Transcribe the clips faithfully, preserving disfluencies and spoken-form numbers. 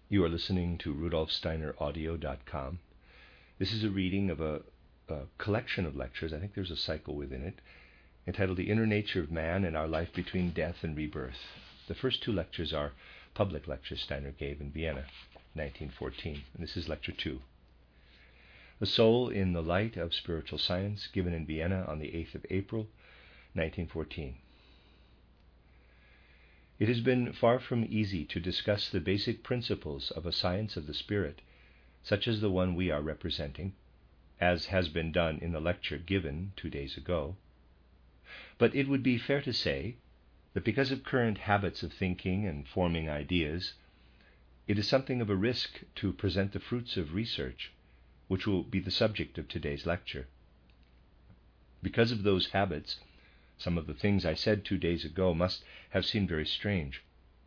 You are listening to Rudolf Steiner Audio dot com. This is a reading of a, a collection of lectures, I think there's a cycle within it, entitled The Inner Nature of Man and Our Life Between Death and Rebirth. The first two lectures are public lectures Steiner gave in Vienna, nineteen fourteen, and this is lecture two. The Soul in the Light of Spiritual Science, given in Vienna on the eighth of April, nineteen fourteen. It has been far from easy to discuss the basic principles of a science of the spirit, such as the one we are representing, as has been done in the lecture given two days ago. But it would be fair to say that because of current habits of thinking and forming ideas, it is something of a risk to present the fruits of research, which will be the subject of today's lecture. Because of those habits, some of the things I said two days ago must have seemed very strange.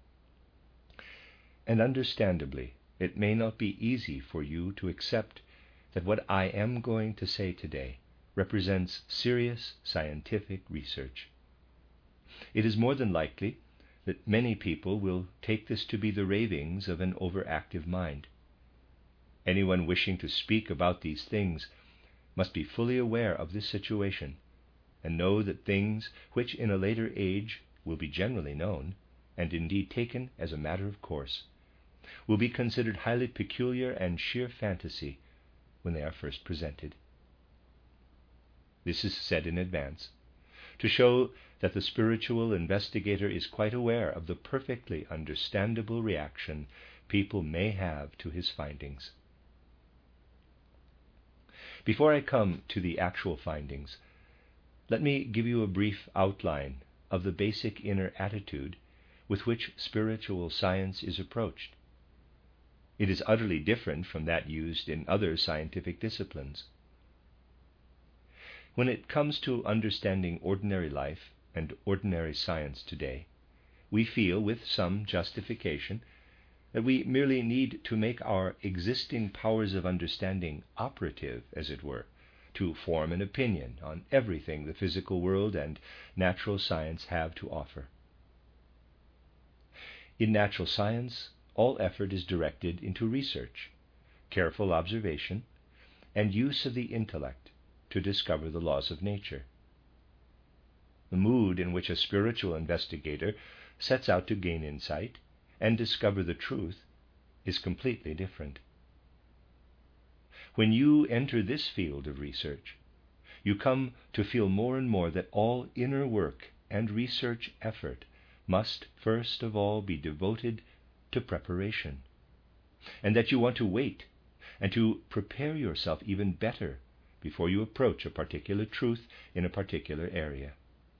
And understandably, it may not be easy for you to accept that what I am going to say today represents serious scientific research. It is more than likely that many people will take this to be the ravings of an overactive mind. Anyone wishing to speak about these things must be fully aware of this situation, and know that things which in a later age will be generally known, and indeed taken as a matter of course, will be considered highly peculiar and sheer fantasy when they are first presented. This is said in advance, to show that the spiritual investigator is quite aware of the perfectly understandable reaction people may have to his findings. Before I come to the actual findings, let me give you a brief outline of the basic inner attitude with which spiritual science is approached. It is utterly different from that used in other scientific disciplines. When it comes to understanding ordinary life and ordinary science today, we feel with some justification that we merely need to make our existing powers of understanding operative, as it were, to form an opinion on everything the physical world and natural science have to offer. In natural science, all effort is directed into research, careful observation, and use of the intellect to discover the laws of nature. The mood in which a spiritual investigator sets out to gain insight and discover the truth is completely different. When you enter this field of research, you come to feel more and more that all inner work and research effort must first of all be devoted to preparation, and that you want to wait and to prepare yourself even better before you approach a particular truth in a particular area.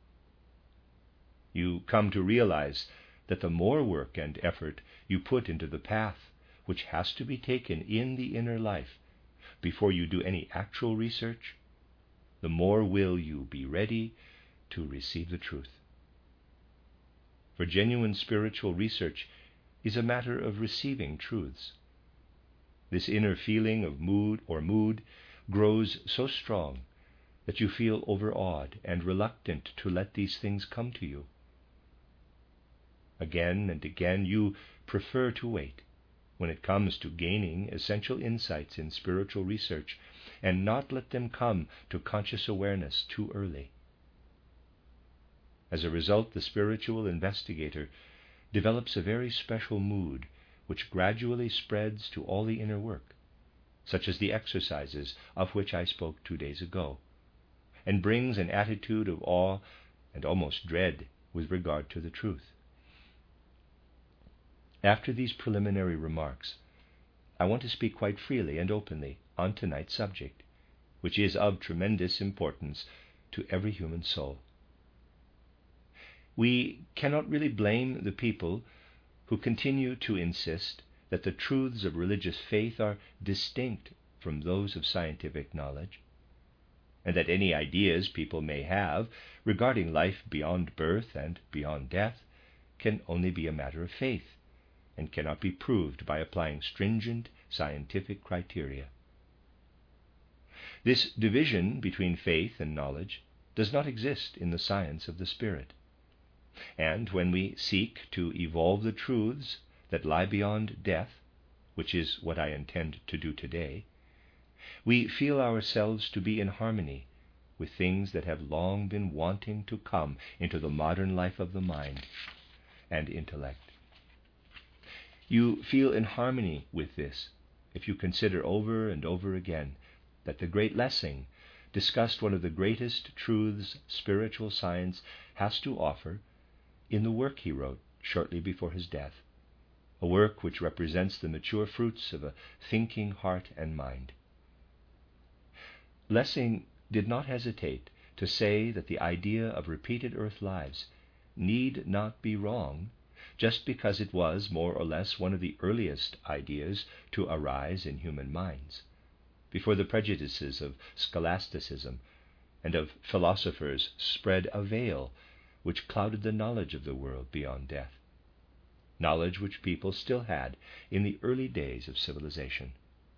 You come to realize that the more work and effort you put into the path which has to be taken in the inner life before you do any actual research, the more will you be ready to receive the truth. For genuine spiritual research is a matter of receiving truths. This inner feeling of mood or mood grows so strong that you feel overawed and reluctant to let these things come to you. Again and again you prefer to wait when it comes to gaining essential insights in spiritual research, and not let them come to conscious awareness too early. As a result, the spiritual investigator develops a very special mood which gradually spreads to all the inner work, such as the exercises of which I spoke two days ago, and brings an attitude of awe and almost dread with regard to the truth. After these preliminary remarks, I want to speak quite freely and openly on tonight's subject, which is of tremendous importance to every human soul. We cannot really blame the people who continue to insist that the truths of religious faith are distinct from those of scientific knowledge, and that any ideas people may have regarding life beyond birth and beyond death can only be a matter of faith, and cannot be proved by applying stringent scientific criteria. This division between faith and knowledge does not exist in the science of the spirit. And when we seek to evolve the truths that lie beyond death, which is what I intend to do today, we feel ourselves to be in harmony with things that have long been wanting to come into the modern life of the mind and intellect. You feel in harmony with this if you consider over and over again that the great Lessing discussed one of the greatest truths spiritual science has to offer in the work he wrote shortly before his death, a work which represents the mature fruits of a thinking heart and mind. Lessing did not hesitate to say that the idea of repeated earth lives need not be wrong just because it was more or less one of the earliest ideas to arise in human minds, before the prejudices of scholasticism and of philosophers spread a veil which clouded the knowledge of the world beyond death, knowledge which people still had in the early days of civilization.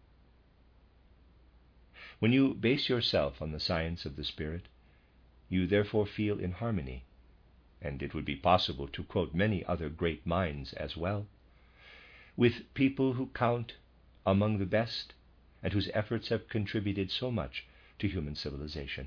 When you base yourself on the science of the Spirit, you therefore feel in harmony, and it would be possible to quote many other great minds as well, with people who count among the best and whose efforts have contributed so much to human civilization.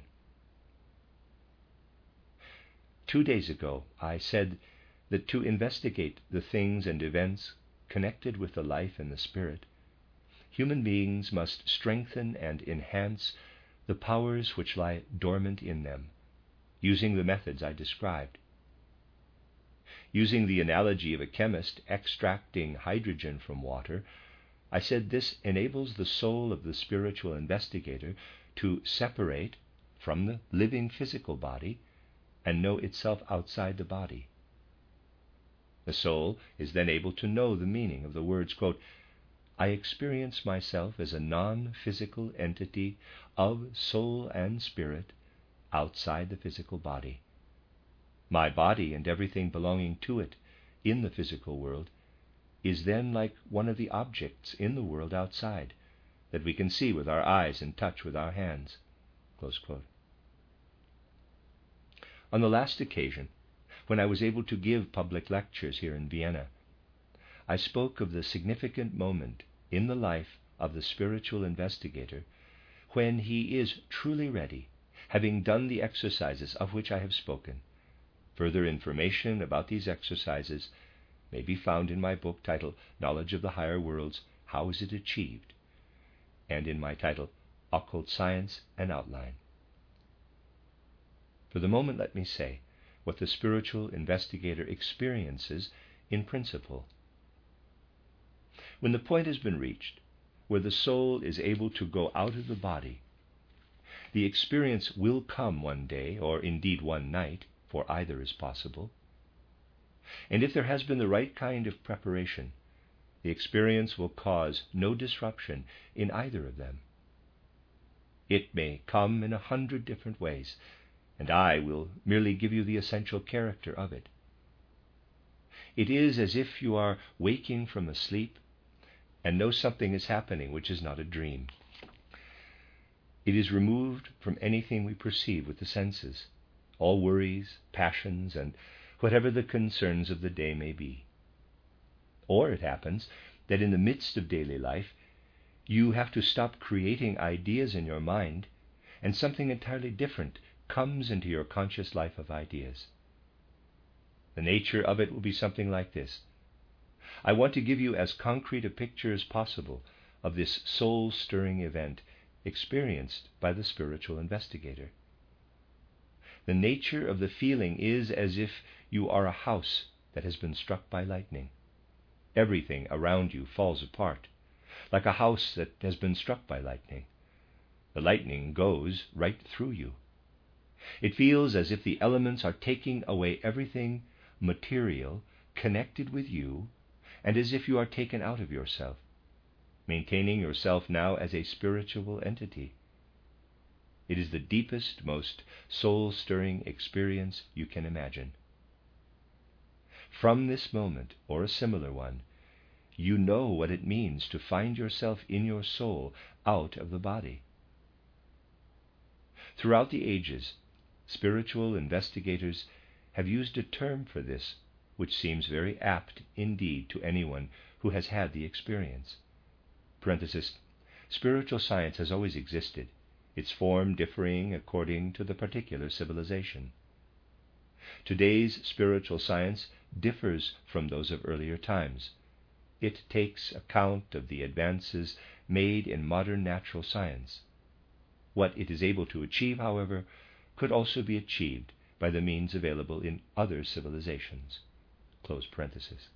Two days ago, I said that to investigate the things and events connected with the life and the spirit, human beings must strengthen and enhance the powers which lie dormant in them, using the methods I described. Using the analogy of a chemist extracting hydrogen from water, I said this enables the soul of the spiritual investigator to separate from the living physical body and know itself outside the body. The soul is then able to know the meaning of the words, quote, "I experience myself as a non-physical entity of soul and spirit outside the physical body. My body and everything belonging to it in the physical world is then like one of the objects in the world outside that we can see with our eyes and touch with our hands." Close quote. On the last occasion, when I was able to give public lectures here in Vienna, I spoke of the significant moment in the life of the spiritual investigator when he is truly ready, having done the exercises of which I have spoken. Further information about these exercises may be found in my book titled Knowledge of the Higher Worlds, How is it Achieved? And in my title, Occult Science, an Outline. For the moment, let me say what the spiritual investigator experiences in principle. When the point has been reached where the soul is able to go out of the body, the experience will come one day, or indeed one night, for either is possible. And if there has been the right kind of preparation, the experience will cause no disruption in either of them. It may come in a hundred different ways, and I will merely give you the essential character of it. It is as if you are waking from a sleep and know something is happening which is not a dream. It is removed from anything we perceive with the senses, all worries, passions, and whatever the concerns of the day may be. Or it happens that in the midst of daily life, you have to stop creating ideas in your mind, and something entirely different comes into your conscious life of ideas. The nature of it will be something like this. I want to give you as concrete a picture as possible of this soul-stirring event experienced by the spiritual investigator. The nature of the feeling is as if you are a house that has been struck by lightning. Everything around you falls apart, like a house that has been struck by lightning. The lightning goes right through you. It feels as if the elements are taking away everything material connected with you, and as if you are taken out of yourself, maintaining yourself now as a spiritual entity. It is the deepest, most soul-stirring experience you can imagine. From this moment, or a similar one, you know what it means to find yourself in your soul out of the body. Throughout the ages, spiritual investigators have used a term for this, which seems very apt indeed to anyone who has had the experience. parenthesis, spiritual science has always existed, its form differing according to the particular civilization. Today's spiritual science differs from those of earlier times. It takes account of the advances made in modern natural science. What it is able to achieve, however, could also be achieved by the means available in other civilizations. Close parenthesis.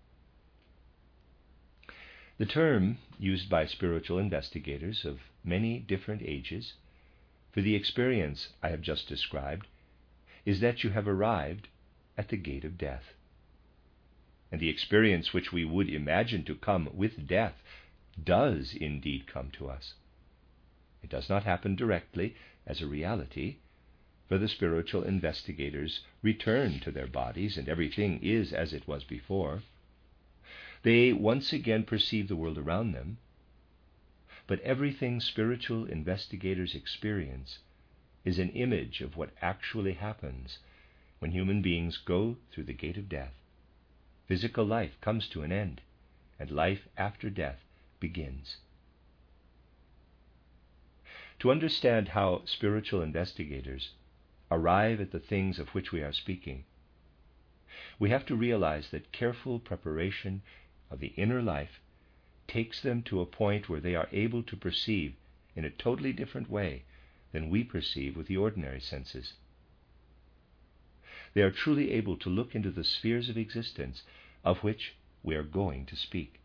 The term used by spiritual investigators of many different ages for the experience I have just described is that you have arrived at the gate of death. And the experience which we would imagine to come with death does indeed come to us. It does not happen directly as a reality, for the spiritual investigators return to their bodies and everything is as it was before. They once again perceive the world around them, but everything spiritual investigators experience is an image of what actually happens when human beings go through the gate of death. Physical life comes to an end, and life after death begins. To understand how spiritual investigators arrive at the things of which we are speaking, we have to realize that careful preparation of the inner life takes them to a point where they are able to perceive in a totally different way than we perceive with the ordinary senses. They are truly able to look into the spheres of existence of which we are going to speak.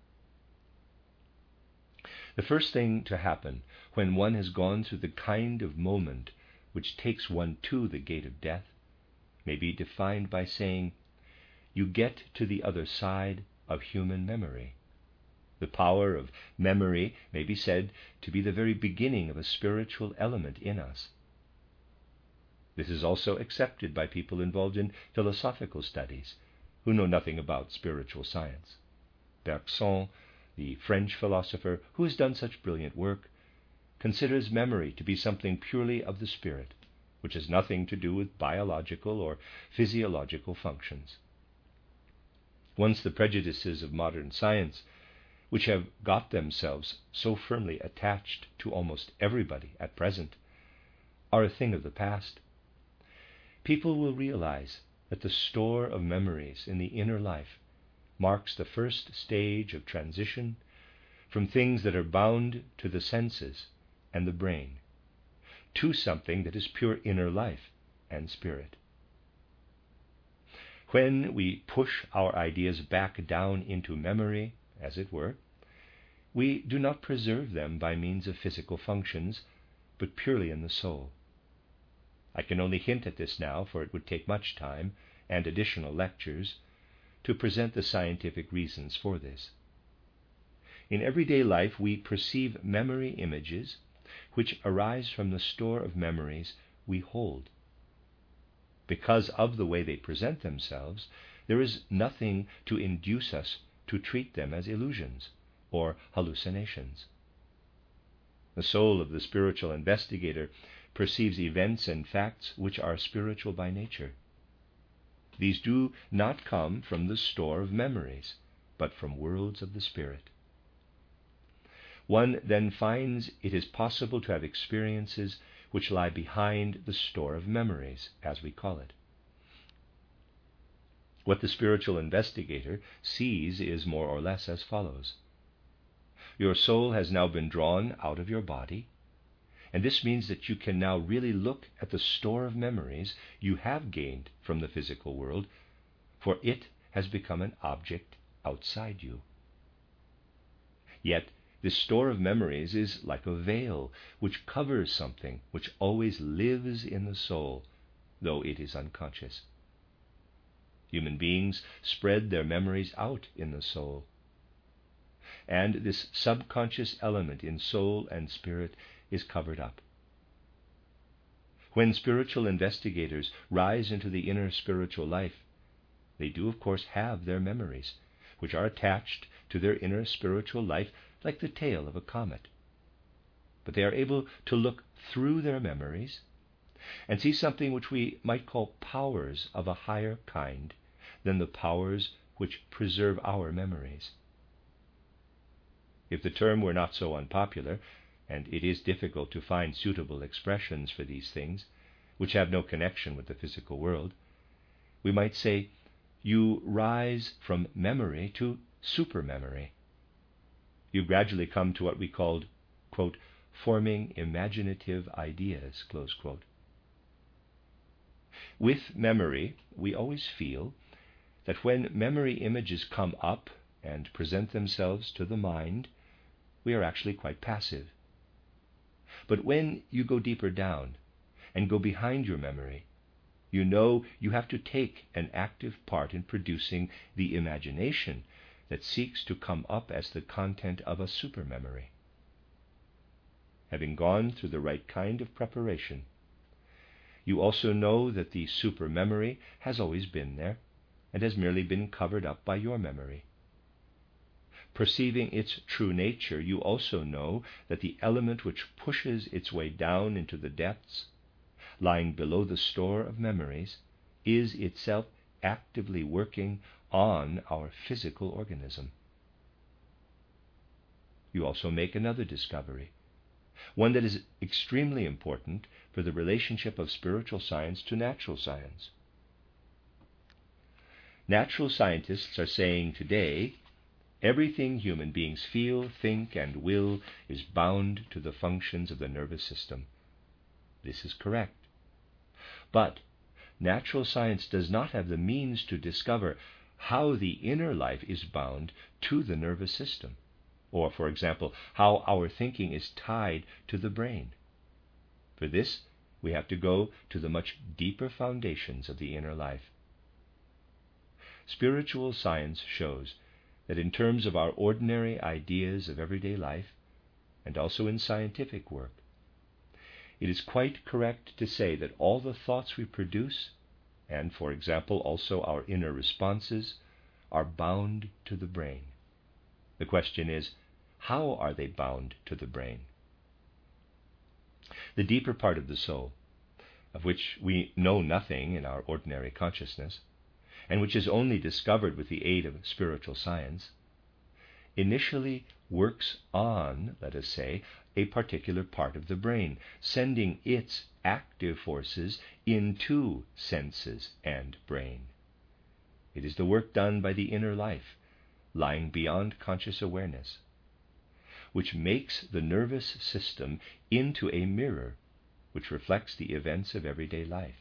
The first thing to happen when one has gone through the kind of moment which takes one to the gate of death may be defined by saying, you get to the other side of human memory. The power of memory may be said to be the very beginning of a spiritual element in us. This is also accepted by people involved in philosophical studies who know nothing about spiritual science. Bergson, the French philosopher who has done such brilliant work, considers memory to be something purely of the spirit, which has nothing to do with biological or physiological functions. Once the prejudices of modern science, which have got themselves so firmly attached to almost everybody at present, are a thing of the past, people will realize that the store of memories in the inner life marks the first stage of transition from things that are bound to the senses and the brain to something that is pure inner life and spirit. When we push our ideas back down into memory, as it were, we do not preserve them by means of physical functions, but purely in the soul. I can only hint at this now, for it would take much time and additional lectures to present the scientific reasons for this. In everyday life, we perceive memory images which arise from the store of memories we hold. Because of the way they present themselves, there is nothing to induce us to treat them as illusions or hallucinations. The soul of the spiritual investigator perceives events and facts which are spiritual by nature. These do not come from the store of memories, but from worlds of the spirit. One then finds it is possible to have experiences which lie behind the store of memories, as we call it. What the spiritual investigator sees is more or less as follows. Your soul has now been drawn out of your body, and this means that you can now really look at the store of memories you have gained from the physical world, for it has become an object outside you. Yet, this store of memories is like a veil which covers something which always lives in the soul, though it is unconscious. Human beings spread their memories out in the soul, and this subconscious element in soul and spirit is covered up. When spiritual investigators rise into the inner spiritual life, they do of course have their memories, which are attached to their inner spiritual life like the tail of a comet. But they are able to look through their memories and see something which we might call powers of a higher kind than the powers which preserve our memories. If the term were not so unpopular, and it is difficult to find suitable expressions for these things, which have no connection with the physical world, we might say, you rise from memory to supermemory. You gradually come to what we called, quote, forming imaginative ideas, close quote. With memory, we always feel that when memory images come up and present themselves to the mind, we are actually quite passive. But when you go deeper down and go behind your memory, you know you have to take an active part in producing the imagination that seeks to come up as the content of a supermemory. Having gone through the right kind of preparation, you also know that the supermemory has always been there and has merely been covered up by your memory. Perceiving its true nature, you also know that the element which pushes its way down into the depths, lying below the store of memories, is itself actively working on our physical organism. You also make another discovery, one that is extremely important for the relationship of spiritual science to natural science. Natural scientists are saying today, everything human beings feel, think, and will is bound to the functions of the nervous system. This is correct. But natural science does not have the means to discover how the inner life is bound to the nervous system, or, for example, how our thinking is tied to the brain. For this, we have to go to the much deeper foundations of the inner life. Spiritual science shows that in terms of our ordinary ideas of everyday life, and also in scientific work, it is quite correct to say that all the thoughts we produce, and, for example, also our inner responses, are bound to the brain. The question is, how are they bound to the brain? The deeper part of the soul, of which we know nothing in our ordinary consciousness, and which is only discovered with the aid of spiritual science, initially works on, let us say, a particular part of the brain, sending its active forces into senses and brain. It is the work done by the inner life, lying beyond conscious awareness, which makes the nervous system into a mirror which reflects the events of everyday life.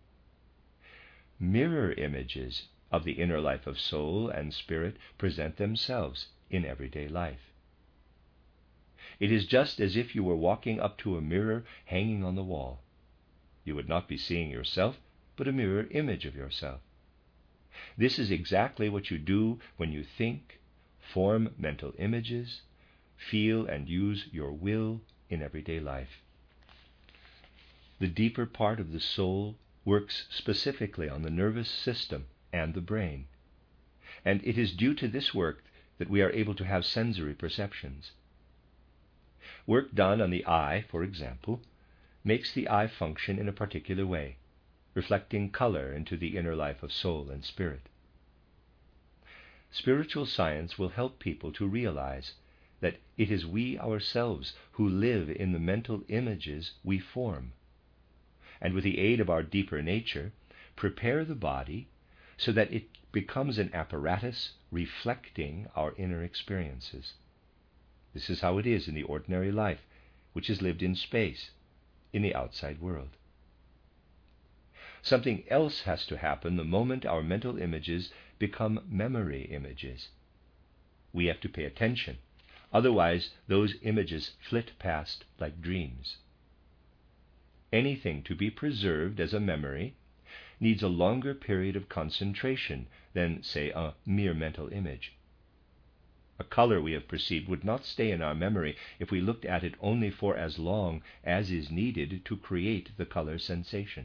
Mirror images of the inner life of soul and spirit present themselves in everyday life. It is just as if you were walking up to a mirror hanging on the wall. You would not be seeing yourself, but a mirror image of yourself. This is exactly what you do when you think, form mental images, feel and use your will in everyday life. The deeper part of the soul works specifically on the nervous system and the brain, and it is due to this work that we are able to have sensory perceptions. Work done on the eye, for example, makes the eye function in a particular way, reflecting color into the inner life of soul and spirit. Spiritual science will help people to realize that it is we ourselves who live in the mental images we form, and with the aid of our deeper nature, prepare the body so that it becomes an apparatus reflecting our inner experiences. This is how it is in the ordinary life, which is lived in space, in the outside world. Something else has to happen the moment our mental images become memory images. We have to pay attention, otherwise those images flit past like dreams. Anything to be preserved as a memory needs a longer period of concentration than, say, a mere mental image. A color we have perceived would not stay in our memory if we looked at it only for as long as is needed to create the color sensation.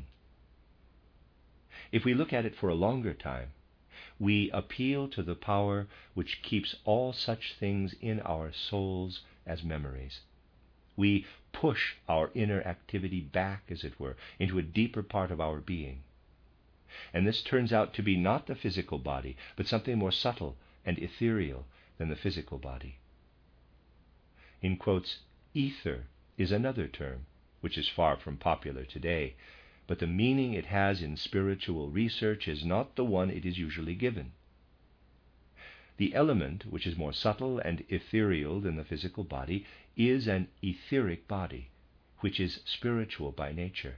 If we look at it for a longer time, we appeal to the power which keeps all such things in our souls as memories. We push our inner activity back, as it were, into a deeper part of our being. And this turns out to be not the physical body, but something more subtle and ethereal than the physical body. In quotes, ether is another term, which is far from popular today, but the meaning it has in spiritual research is not the one it is usually given. The element, which is more subtle and ethereal than the physical body, is an etheric body, which is spiritual by nature.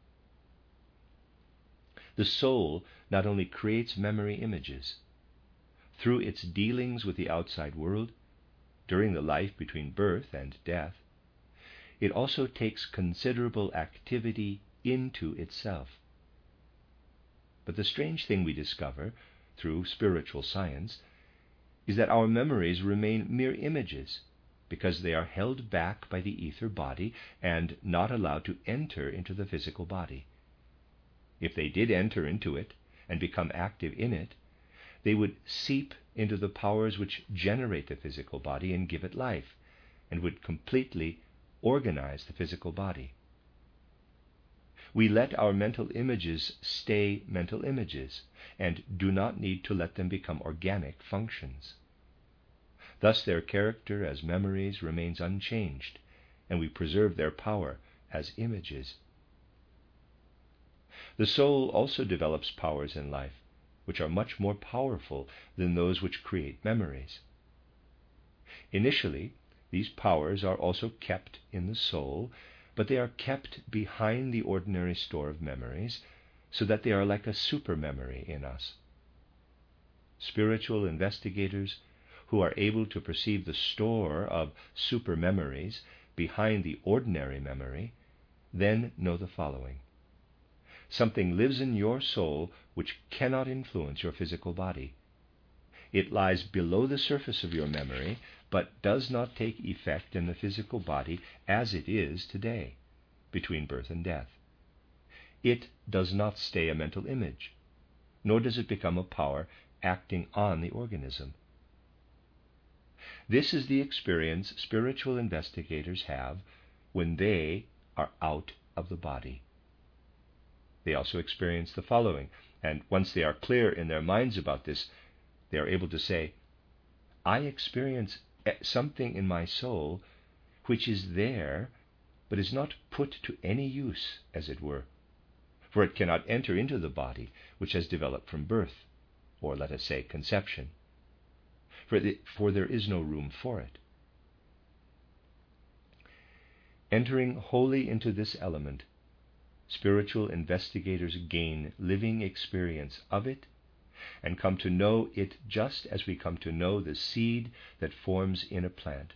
The soul not only creates memory images. Through its dealings with the outside world, during the life between birth and death, it also takes considerable activity into itself. But the strange thing we discover through spiritual science is that our memories remain mere images because they are held back by the ether body and not allowed to enter into the physical body. If they did enter into it and become active in it, they would seep into the powers which generate the physical body and give it life, and would completely organize the physical body. We let our mental images stay mental images, and do not need to let them become organic functions. Thus their character as memories remains unchanged, and we preserve their power as images. The soul also develops powers in life, which are much more powerful than those which create memories. Initially, these powers are also kept in the soul, but they are kept behind the ordinary store of memories, so that they are like a supermemory in us. Spiritual investigators who are able to perceive the store of supermemories behind the ordinary memory then know the following. Something lives in your soul which cannot influence your physical body. It lies below the surface of your memory, but does not take effect in the physical body as it is today, between birth and death. It does not stay a mental image, nor does it become a power acting on the organism. This is the experience spiritual investigators have when they are out of the body. They also experience the following, and once they are clear in their minds about this, they are able to say, I experience something in my soul which is there, but is not put to any use, as it were, for it cannot enter into the body which has developed from birth, or let us say conception, for, the, for there is no room for it. Entering wholly into this element, spiritual investigators gain living experience of it and come to know it just as we come to know the seed that forms in a plant.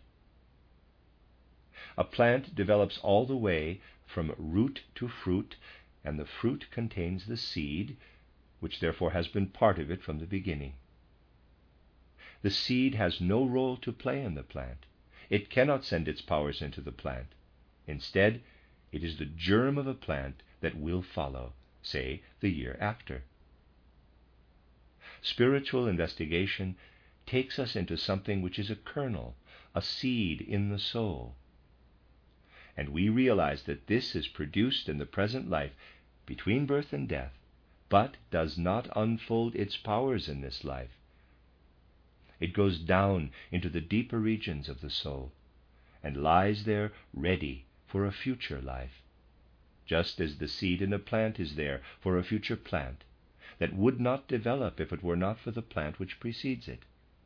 A plant develops all the way from root to fruit, and the fruit contains the seed, which therefore has been part of it from the beginning. The seed has no role to play in the plant. It cannot send its powers into the plant. Instead, it is the germ of a plant that will follow, say, the year after. Spiritual investigation takes us into something which is a kernel, a seed in the soul. And we realize that this is produced in the present life between birth and death, but does not unfold its powers in this life. It goes down into the deeper regions of the soul and lies there ready for a future life, just as the seed in a plant is there for a future plant that would not develop if it were not for the plant which precedes it.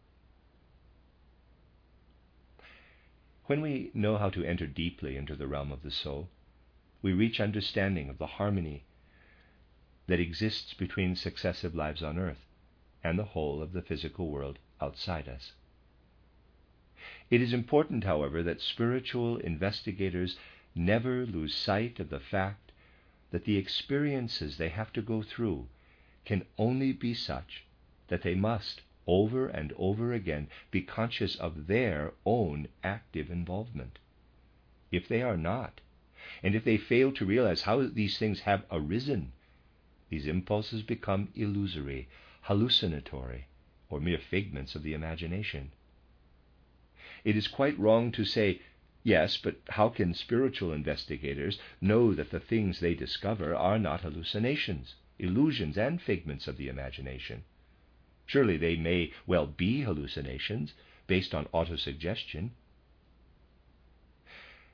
When we know how to enter deeply into the realm of the soul, we reach understanding of the harmony that exists between successive lives on earth and the whole of the physical world outside us. It is important, however, that spiritual investigators never lose sight of the fact that the experiences they have to go through can only be such that they must, over and over again, be conscious of their own active involvement. If they are not, and if they fail to realize how these things have arisen, these impulses become illusory, hallucinatory, or mere figments of the imagination. It is quite wrong to say, yes, but how can spiritual investigators know that the things they discover are not hallucinations, illusions, and figments of the imagination? Surely they may well be hallucinations based on autosuggestion.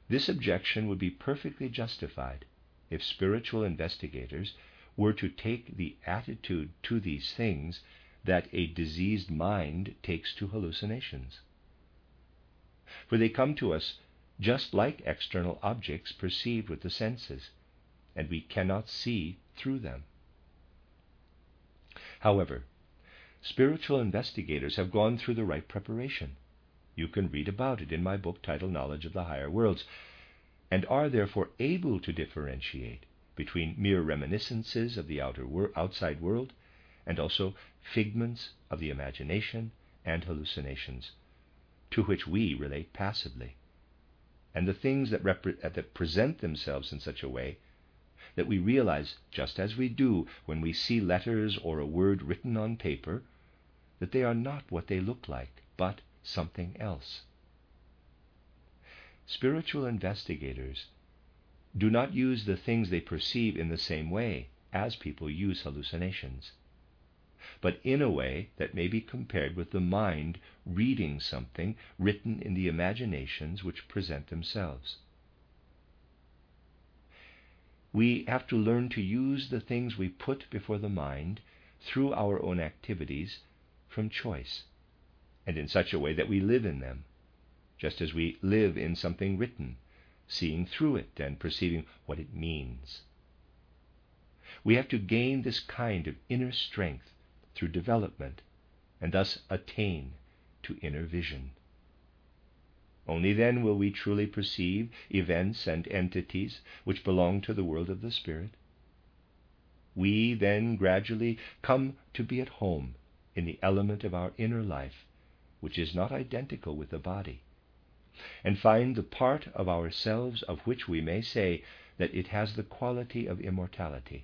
This objection would be perfectly justified if spiritual investigators were to take the attitude to these things that a diseased mind takes to hallucinations. For they come to us just like external objects perceived with the senses, and we cannot see through them. However, spiritual investigators have gone through the right preparation. You can read about it in my book titled Knowledge of the Higher Worlds, and are therefore able to differentiate between mere reminiscences of the outer wor- outside world and also figments of the imagination and hallucinations, to which we relate passively, and the things that, repre- that present themselves in such a way that we realize, just as we do when we see letters or a word written on paper, that they are not what they look like, but something else. Spiritual investigators do not use the things they perceive in the same way as people use hallucinations, but in a way that may be compared with the mind reading something written in the imaginations which present themselves. We have to learn to use the things we put before the mind through our own activities from choice, and in such a way that we live in them, just as we live in something written, seeing through it and perceiving what it means. We have to gain this kind of inner strength through development, and thus attain to inner vision. Only then will we truly perceive events and entities which belong to the world of the spirit. We then gradually come to be at home in the element of our inner life, which is not identical with the body, and find the part of ourselves of which we may say that it has the quality of immortality.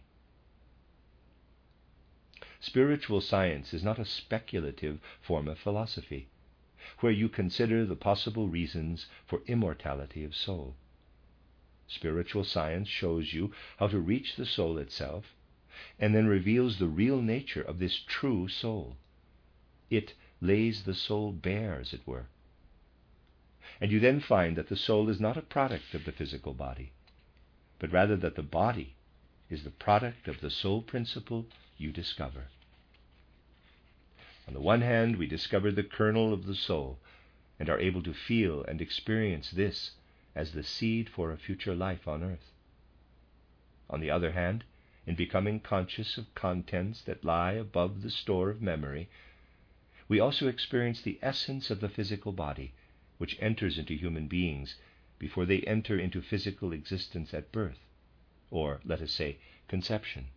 Spiritual science is not a speculative form of philosophy, where you consider the possible reasons for immortality of soul. Spiritual science shows you how to reach the soul itself, and then reveals the real nature of this true soul. It lays the soul bare, as it were. And you then find that the soul is not a product of the physical body, but rather that the body is the product of the soul principle you discover. On the one hand, we discover the kernel of the soul and are able to feel and experience this as the seed for a future life on earth. On the other hand, in becoming conscious of contents that lie above the store of memory, we also experience the essence of the physical body, which enters into human beings before they enter into physical existence at birth, or, let us say, conception.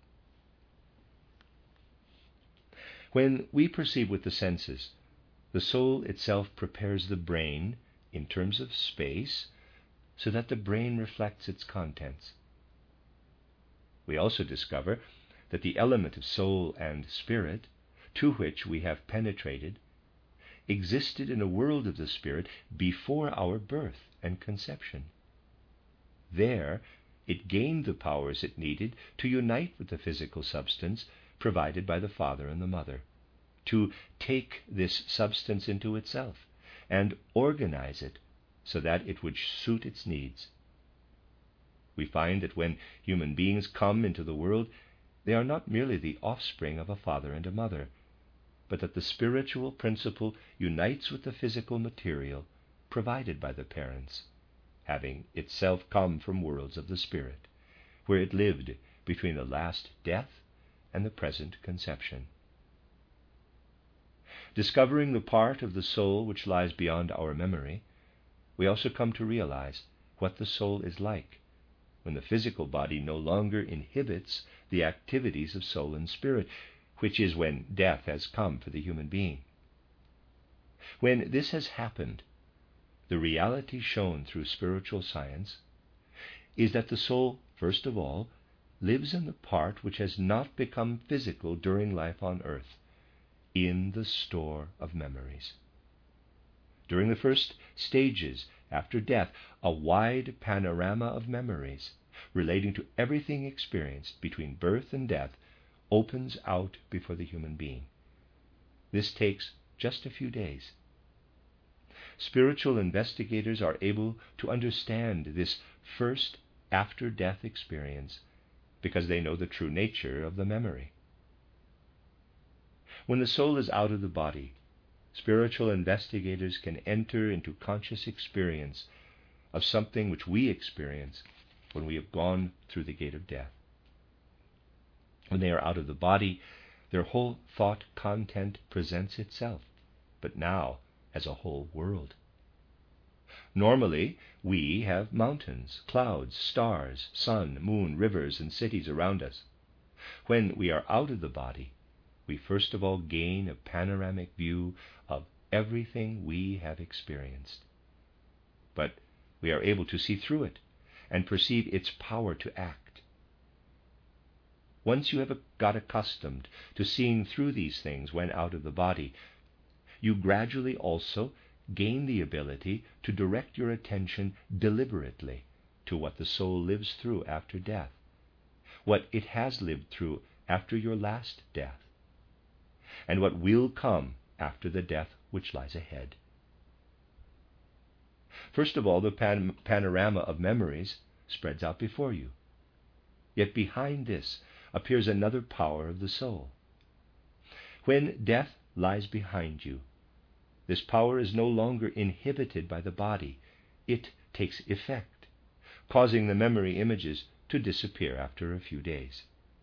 When we perceive with the senses, the soul itself prepares the brain in terms of space so that the brain reflects its contents. We also discover that the element of soul and spirit, to which we have penetrated, existed in a world of the spirit before our birth and conception. There, it gained the powers it needed to unite with the physical substance provided by the father and the mother, to take this substance into itself and organize it so that it would suit its needs. We find that when human beings come into the world, they are not merely the offspring of a father and a mother, but that the spiritual principle unites with the physical material provided by the parents, having itself come from worlds of the spirit, where it lived between the last death and the present conception. Discovering the part of the soul which lies beyond our memory, we also come to realize what the soul is like when the physical body no longer inhibits the activities of soul and spirit, which is when death has come for the human being. When this has happened, the reality shown through spiritual science is that the soul, first of all, lives in the part which has not become physical during life on earth, in the store of memories. During the first stages after death, a wide panorama of memories relating to everything experienced between birth and death opens out before the human being. This takes just a few days. spiritual investigators are able to understand this first after-death experience because they know the true nature of the memory. When the soul is out of the body, spiritual investigators can enter into conscious experience of something which we experience when we have gone through the gate of death. When they are out of the body, their whole thought content presents itself, but now as a whole world. Normally, we have mountains, clouds, stars, sun, moon, rivers, and cities around us. When we are out of the body, we first of all gain a panoramic view of everything we have experienced. But we are able to see through it and perceive its power to act. Once you have got accustomed to seeing through these things when out of the body, you gradually also gain the ability to direct your attention deliberately to what the soul lives through after death, what it has lived through after your last death, and what will come after the death which lies ahead. First of all, the pan- panorama of memories spreads out before you. Yet behind this appears another power of the soul. When death lies behind you, this power is no longer inhibited by the body. It takes effect, causing the memory images to disappear after a few days.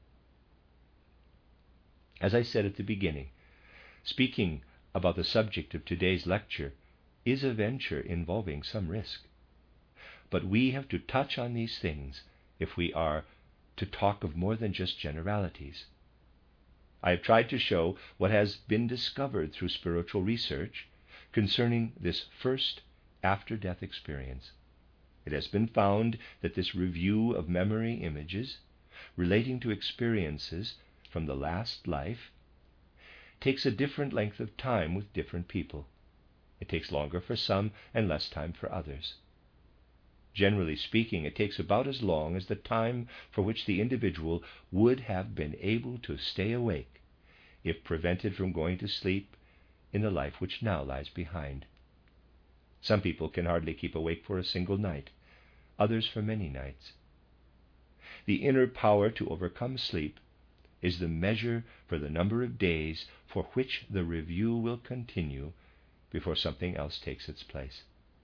As I said at the beginning, speaking about the subject of today's lecture is a venture involving some risk. But we have to touch on these things if we are to talk of more than just generalities. I have tried to show what has been discovered through spiritual research concerning this first after-death experience. It has been found that this review of memory images relating to experiences from the last life takes a different length of time with different people. It takes longer for some and less time for others. Generally speaking, it takes about as long as the time for which the individual would have been able to stay awake if prevented from going to sleep in the life which now lies behind. Some people can hardly keep awake for a single night, others for many nights. The inner power to overcome sleep is the measure for the number of days for which the review will continue before something else takes its place.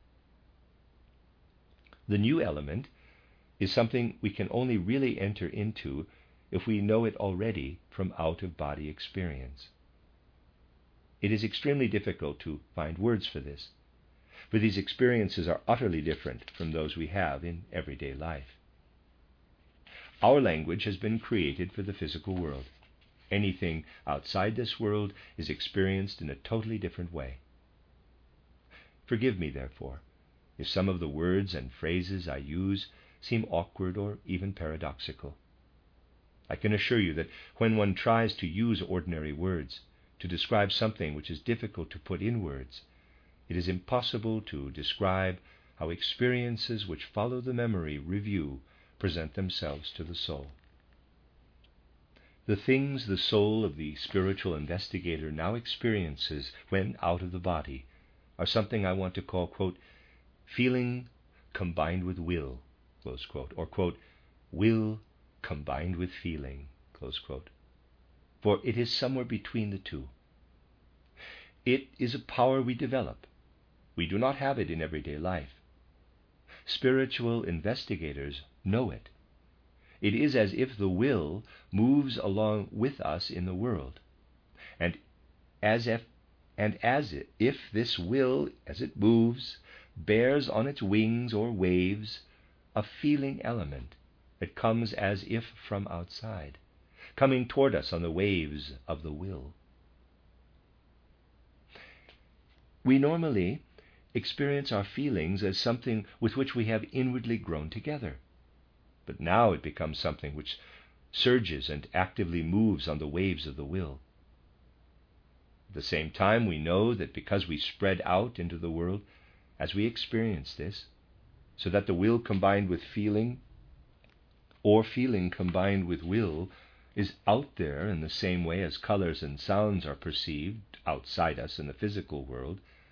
The new element is something we can only really enter into if we know it already from out-of-body experience. It is extremely difficult to find words for this, for these experiences are utterly different from those we have in everyday life. Our language has been created for the physical world. Anything outside this world is experienced in a totally different way. Forgive me, therefore, if some of the words and phrases I use seem awkward or even paradoxical. I can assure you that when one tries to use ordinary words to describe something which is difficult to put in words, it is impossible to describe how experiences which follow the memory review present themselves to the soul. The things the soul of the spiritual investigator now experiences when out of the body are something I want to call, quote, feeling combined with will, close quote, or, quote, will combined with feeling, close quote. For it is somewhere between the two. It is a power we develop. We do not have it in everyday life. Spiritual investigators know it. It is as if the will moves along with us in the world, and as if and as if this will, as it moves, bears on its wings or waves a feeling element that comes as if from outside, coming toward us on the waves of the will. We normally experience our feelings as something with which we have inwardly grown together, but now it becomes something which surges and actively moves on the waves of the will. At the same time, we know that because we spread out into the world as we experience this, so that the will combined with feeling, or feeling combined with will, is out there in the same way as colors and sounds are perceived outside us in the physical world,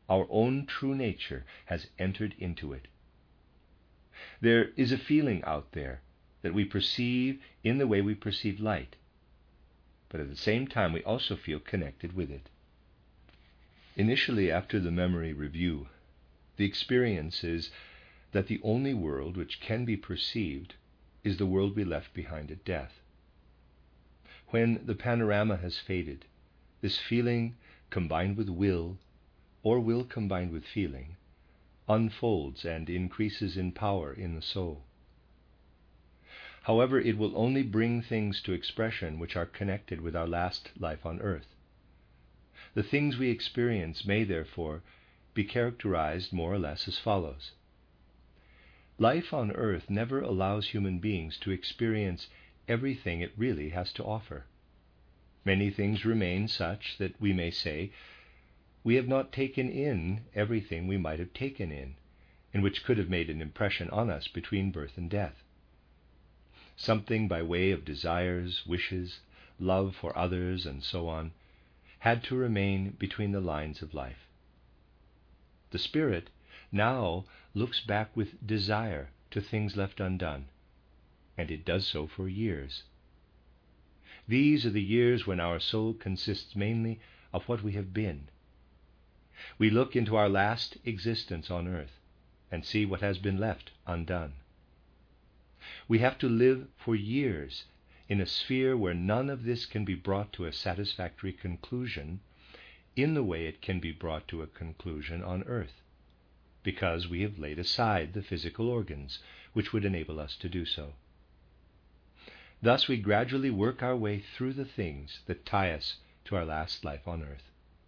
our own true nature has entered into it. There is a feeling out there that we perceive in the way we perceive light, but at the same time we also feel connected with it. Initially, after the memory review, the experience is that the only world which can be perceived is the world we left behind at death. When the panorama has faded, this feeling combined with will, or will combined with feeling, unfolds and increases in power in the soul. However, it will only bring things to expression which are connected with our last life on earth. The things we experience may, therefore, be characterized more or less as follows. Life on earth never allows human beings to experience everything it really has to offer. Many things remain such that we may say, we have not taken in everything we might have taken in, and which could have made an impression on us between birth and death. Something by way of desires, wishes, love for others, and so on, had to remain between the lines of life. The spirit now looks back with desire to things left undone, and it does so for years. These are the years when our soul consists mainly of what we have been. We look into our last existence on earth and see what has been left undone. We have to live for years in a sphere where none of this can be brought to a satisfactory conclusion in the way it can be brought to a conclusion on earth, because we have laid aside the physical organs which would enable us to do so. Thus we gradually work our way through the things that tie us to our last life on earth.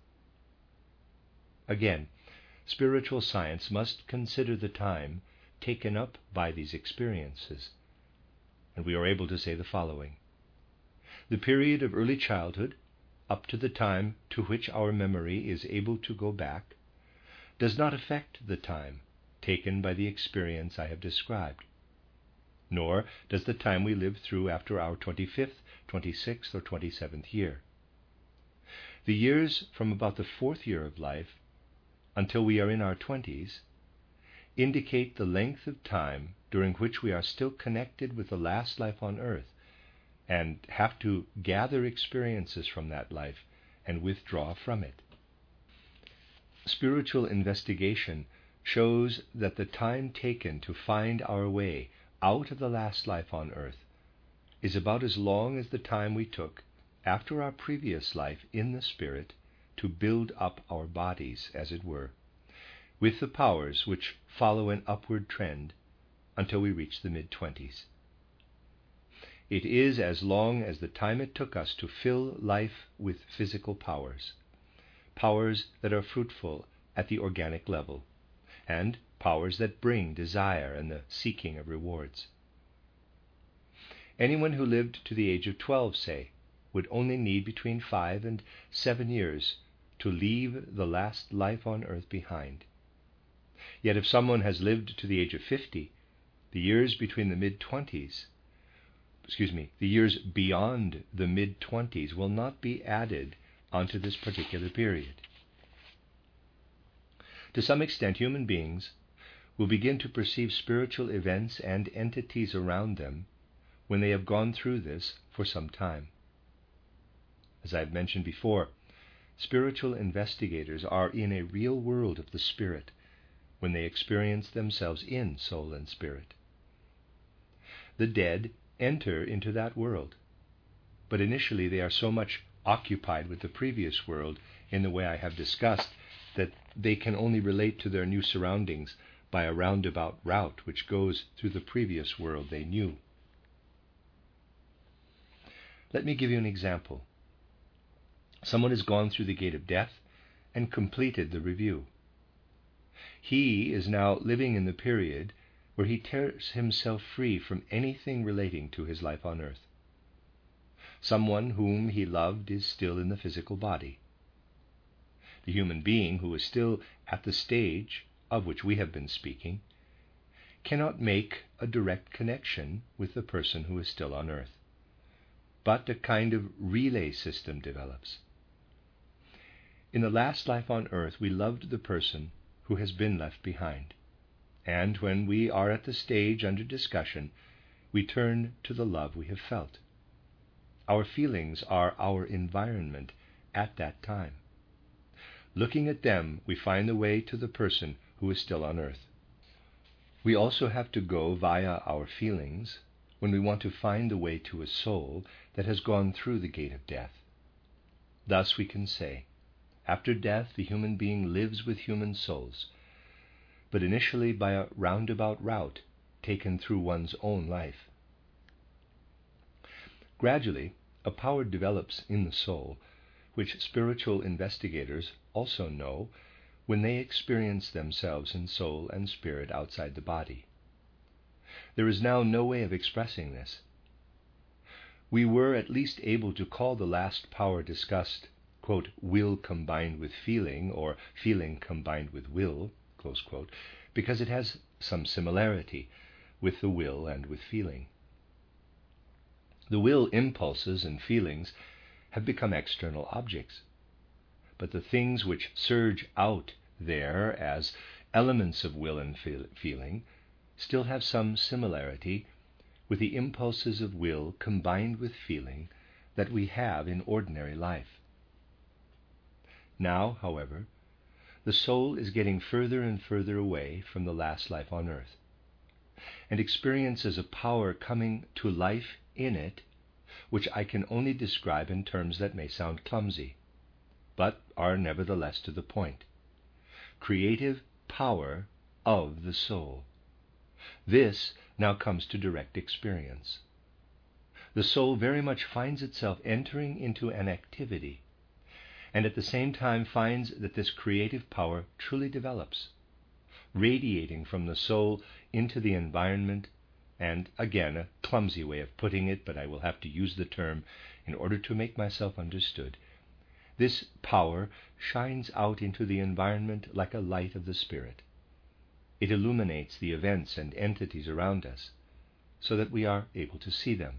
Again, spiritual science must consider the time taken up by these experiences, and we are able to say the following. The period of early childhood, up to the time to which our memory is able to go back, does not affect the time taken by the experience I have described, nor does the time we live through after our twenty-fifth, twenty-sixth, or twenty-seventh year. The years from about the fourth year of life until we are in our twenties indicate the length of time during which we are still connected with the last life on earth and have to gather experiences from that life and withdraw from it. Spiritual investigation shows that the time taken to find our way out of the last life on earth is about as long as the time we took after our previous life in the spirit to build up our bodies, as it were, with the powers which follow an upward trend until we reach the mid-twenties. It is as long as the time it took us to fill life with physical powers, powers that are fruitful at the organic level, and powers that bring desire and the seeking of rewards. Anyone who lived to the age of twelve, say, would only need between five and seven years to leave the last life on earth behind. Yet if someone has lived to the age of fifty, the years between the mid-twenties, excuse me, the years beyond the mid-twenties will not be added onto this particular period. To some extent, human beings will begin to perceive spiritual events and entities around them when they have gone through this for some time. As I've mentioned before, spiritual investigators are in a real world of the spirit when they experience themselves in soul and spirit. The dead enter into that world, but initially they are so much occupied with the previous world in the way I have discussed that they can only relate to their new surroundings by a roundabout route which goes through the previous world they knew. Let me give you an example. Someone has gone through the gate of death and completed the review. He is now living in the period where he tears himself free from anything relating to his life on earth. Someone whom he loved is still in the physical body. The human being who is still at the stage of which we have been speaking cannot make a direct connection with the person who is still on earth, but a kind of relay system develops. In the last life on earth, we loved the person who has been left behind. And when we are at the stage under discussion, we turn to the love we have felt. Our feelings are our environment at that time. Looking at them, we find the way to the person who is still on earth. We also have to go via our feelings when we want to find the way to a soul that has gone through the gate of death. Thus we can say, after death, the human being lives with human souls, but initially by a roundabout route taken through one's own life. Gradually, a power develops in the soul, which spiritual investigators also know when they experience themselves in soul and spirit outside the body. There is now no way of expressing this. We were at least able to call the last power discussed, quote, will combined with feeling, or feeling combined with will, close quote, because it has some similarity with the will and with feeling. The will impulses and feelings have become external objects, but the things which surge out there as elements of will and feel- feeling still have some similarity with the impulses of will combined with feeling that we have in ordinary life. Now, however, the soul is getting further and further away from the last life on earth, and experiences a power coming to life in it which I can only describe in terms that may sound clumsy, but are nevertheless to the point. Creative power of the soul. This now comes to direct experience. The soul very much finds itself entering into an activity, and at the same time finds that this creative power truly develops, radiating from the soul into the environment. And again, a clumsy way of putting it, but I will have to use the term in order to make myself understood. This power shines out into the environment like a light of the Spirit. It illuminates the events and entities around us so that we are able to see them.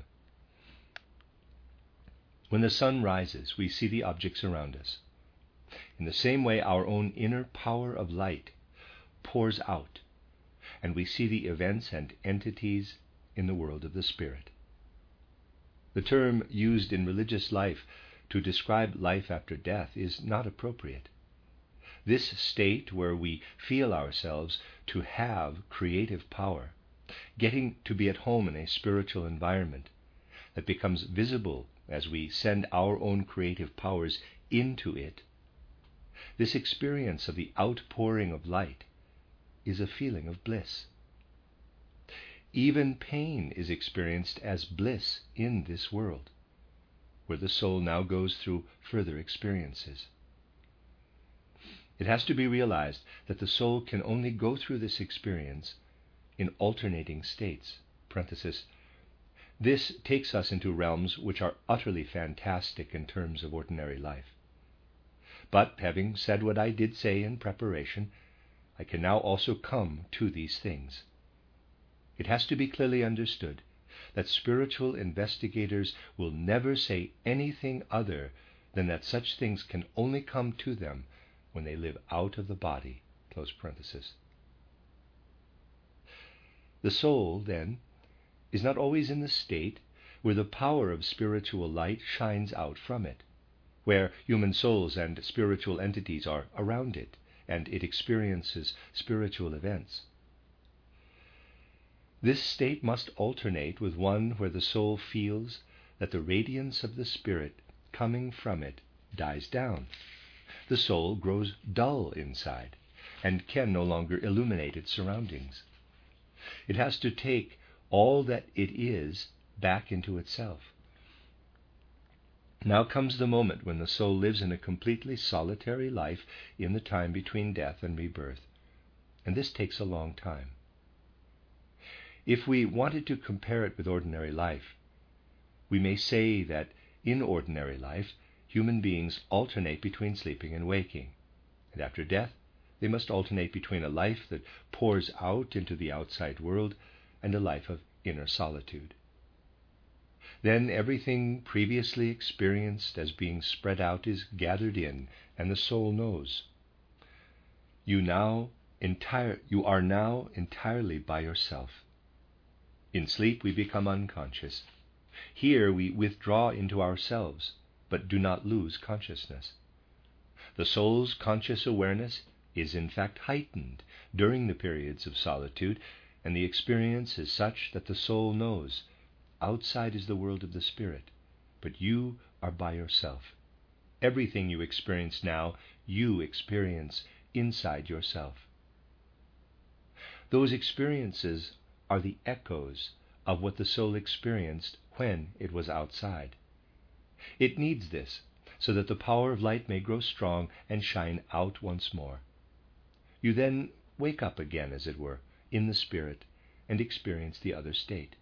When the sun rises, we see the objects around us. In the same way, our own inner power of light pours out, and we see the events and entities in the world of the Spirit. The term used in religious life to describe life after death is not appropriate. This state where we feel ourselves to have creative power, getting to be at home in a spiritual environment that becomes visible as we send our own creative powers into it, this experience of the outpouring of light is a feeling of bliss. Even pain is experienced as bliss in this world, where the soul now goes through further experiences. It has to be realized that the soul can only go through this experience in alternating states. Parenthesis. This takes us into realms which are utterly fantastic in terms of ordinary life. But having said what I did say in preparation, I can now also come to these things. It has to be clearly understood that spiritual investigators will never say anything other than that such things can only come to them when they live out of the body. Close parenthesis. The soul, then, is not always in the state where the power of spiritual light shines out from it, where human souls and spiritual entities are around it, and it experiences spiritual events. This state must alternate with one where the soul feels that the radiance of the Spirit coming from it dies down. The soul grows dull inside and can no longer illuminate its surroundings. It has to take all that it is back into itself. Now comes the moment when the soul lives in a completely solitary life in the time between death and rebirth, and this takes a long time. If we wanted to compare it with ordinary life, we may say that in ordinary life, human beings alternate between sleeping and waking, and after death, they must alternate between a life that pours out into the outside world and a life of inner solitude. Then everything previously experienced as being spread out is gathered in, and the soul knows. You now entire you are now entirely by yourself. In sleep we become unconscious. Here we withdraw into ourselves, but do not lose consciousness. The soul's conscious awareness is in fact heightened during the periods of solitude, and the experience is such that the soul knows outside is the world of the spirit, but you are by yourself. Everything you experience now, you experience inside yourself. Those experiences are the echoes of what the soul experienced when it was outside. It needs this so that the power of light may grow strong and shine out once more. You then wake up again, as it were, in the spirit and experience the other state.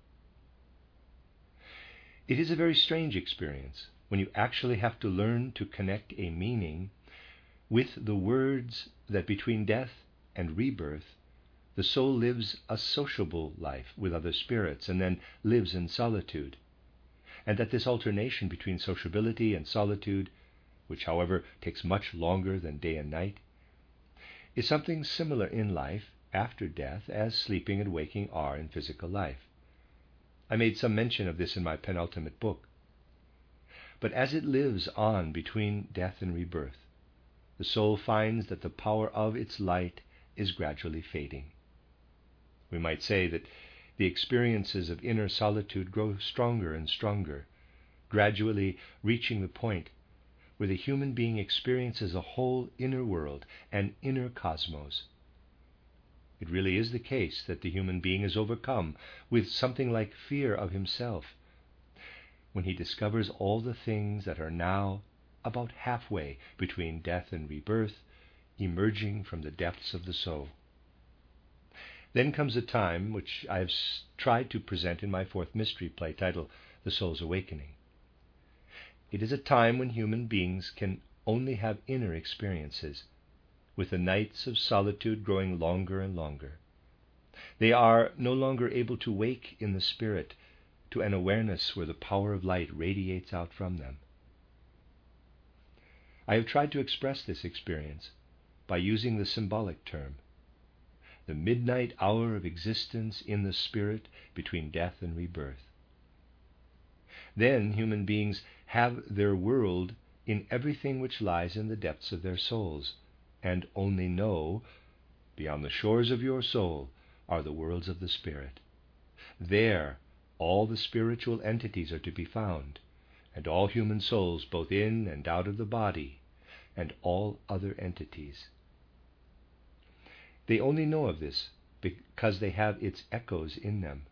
It is a very strange experience when you actually have to learn to connect a meaning with the words that between death and rebirth, the soul lives a sociable life with other spirits and then lives in solitude, and that this alternation between sociability and solitude, which however takes much longer than day and night, is something similar in life after death as sleeping and waking are in physical life. I made some mention of this in my penultimate book. But as it lives on between death and rebirth, the soul finds that the power of its light is gradually fading. We might say that the experiences of inner solitude grow stronger and stronger, gradually reaching the point where the human being experiences a whole inner world, an inner cosmos. It really is the case that the human being is overcome with something like fear of himself when he discovers all the things that are now about halfway between death and rebirth, emerging from the depths of the soul. Then comes a time which I have tried to present in my fourth mystery play titled The Soul's Awakening. It is a time when human beings can only have inner experiences, with the nights of solitude growing longer and longer. They are no longer able to wake in the spirit to an awareness where the power of light radiates out from them. I have tried to express this experience by using the symbolic term, the midnight hour of existence in the spirit between death and rebirth. Then human beings have their world in everything which lies in the depths of their souls, and only know, beyond the shores of your soul, are the worlds of the spirit. There all the spiritual entities are to be found, and all human souls both in and out of the body, and all other entities. They only know of this because they have its echoes in them.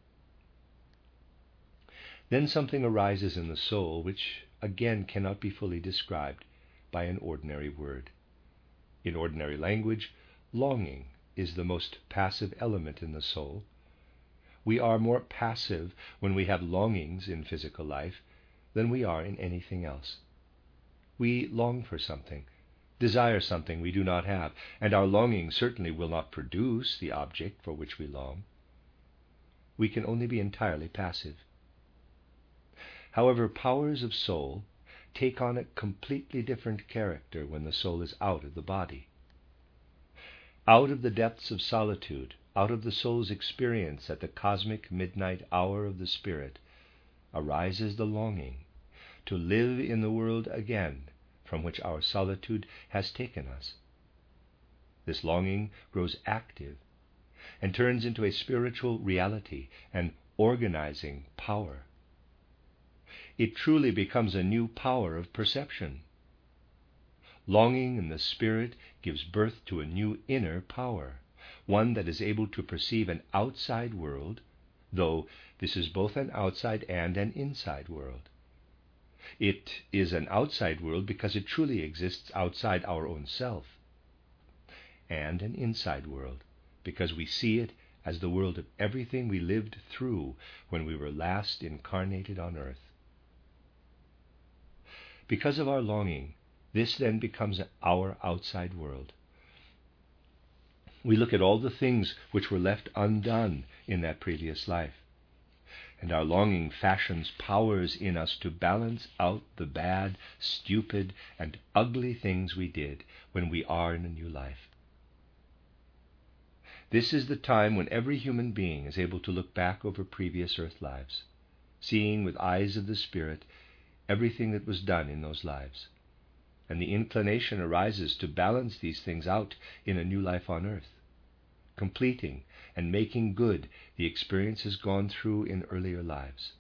Then something arises in the soul which again cannot be fully described by an ordinary word. In ordinary language, longing is the most passive element in the soul. We are more passive when we have longings in physical life than we are in anything else. We long for something, desire something we do not have, and our longing certainly will not produce the object for which we long. We can only be entirely passive. However, powers of soul take on a completely different character when the soul is out of the body. Out of the depths of solitude, out of the soul's experience at the cosmic midnight hour of the spirit, arises the longing to live in the world again from which our solitude has taken us. This longing grows active and turns into a spiritual reality, an organizing power. It truly becomes a new power of perception. Longing in the spirit gives birth to a new inner power, one that is able to perceive an outside world, though this is both an outside and an inside world. It is an outside world because it truly exists outside our own self, and an inside world because we see it as the world of everything we lived through when we were last incarnated on earth. Because of our longing, this then becomes our outside world. We look at all the things which were left undone in that previous life. and our longing fashions powers in us to balance out the bad, stupid, and ugly things we did when we are in a new life. This is the time when every human being is able to look back over previous earth lives, seeing with eyes of the Spirit everything that was done in those lives. And the inclination arises to balance these things out in a new life on earth, completing and making good the experiences gone through in earlier lives.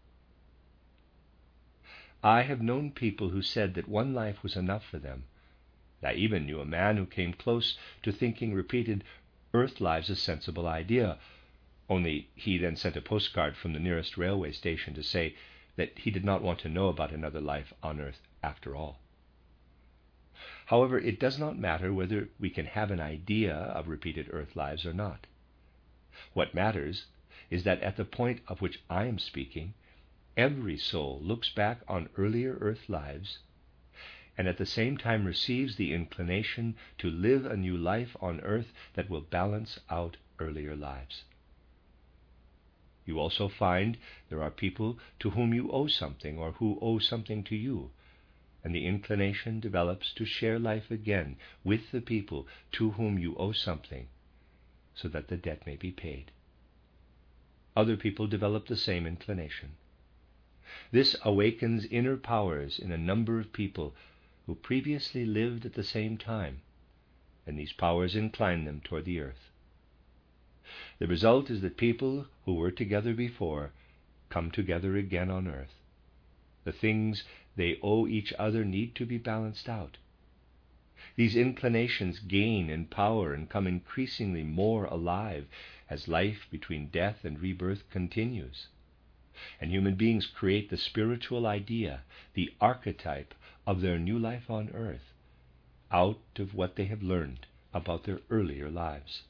I have known people who said that one life was enough for them. I even knew a man who came close to thinking repeated earth lives a sensible idea, only he then sent a postcard from the nearest railway station to say that he did not want to know about another life on earth after all. However, it does not matter whether we can have an idea of repeated earth lives or not. What matters is that at the point of which I am speaking, every soul looks back on earlier earth lives and at the same time receives the inclination to live a new life on earth that will balance out earlier lives. You also find there are people to whom you owe something or who owe something to you, and the inclination develops to share life again with the people to whom you owe something, so that the debt may be paid. Other people develop the same inclination. This awakens inner powers in a number of people who previously lived at the same time, and these powers incline them toward the earth. The result is that people who were together before come together again on earth. The things they owe each other need to be balanced out. These inclinations gain in power and come increasingly more alive as life between death and rebirth continues. And human beings create the spiritual idea, the archetype of their new life on earth, out of what they have learned about their earlier lives.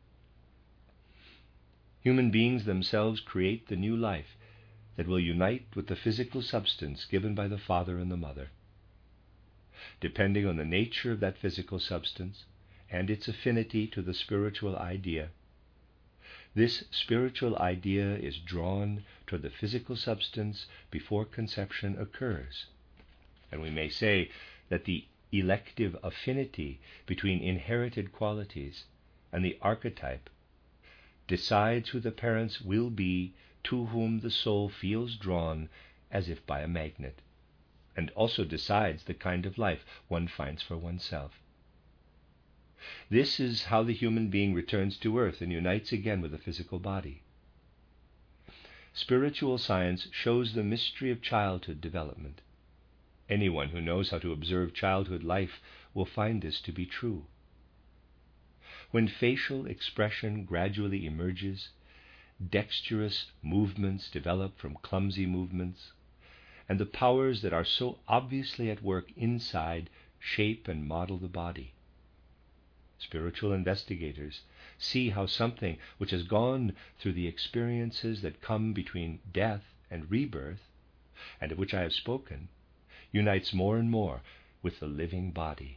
Human beings themselves create the new life that will unite with the physical substance given by the father and the mother. Depending on the nature of that physical substance and its affinity to the spiritual idea, this spiritual idea is drawn toward the physical substance before conception occurs. And we may say that the elective affinity between inherited qualities and the archetype decides who the parents will be to whom the soul feels drawn as if by a magnet, and also decides the kind of life one finds for oneself. This is how the human being returns to earth and unites again with the physical body. Spiritual science shows the mystery of childhood development. Anyone who knows how to observe childhood life will find this to be true. When facial expression gradually emerges, dexterous movements develop from clumsy movements, and the powers that are so obviously at work inside shape and model the body. Spiritual investigators see how something which has gone through the experiences that come between death and rebirth, and of which I have spoken, unites more and more with the living body.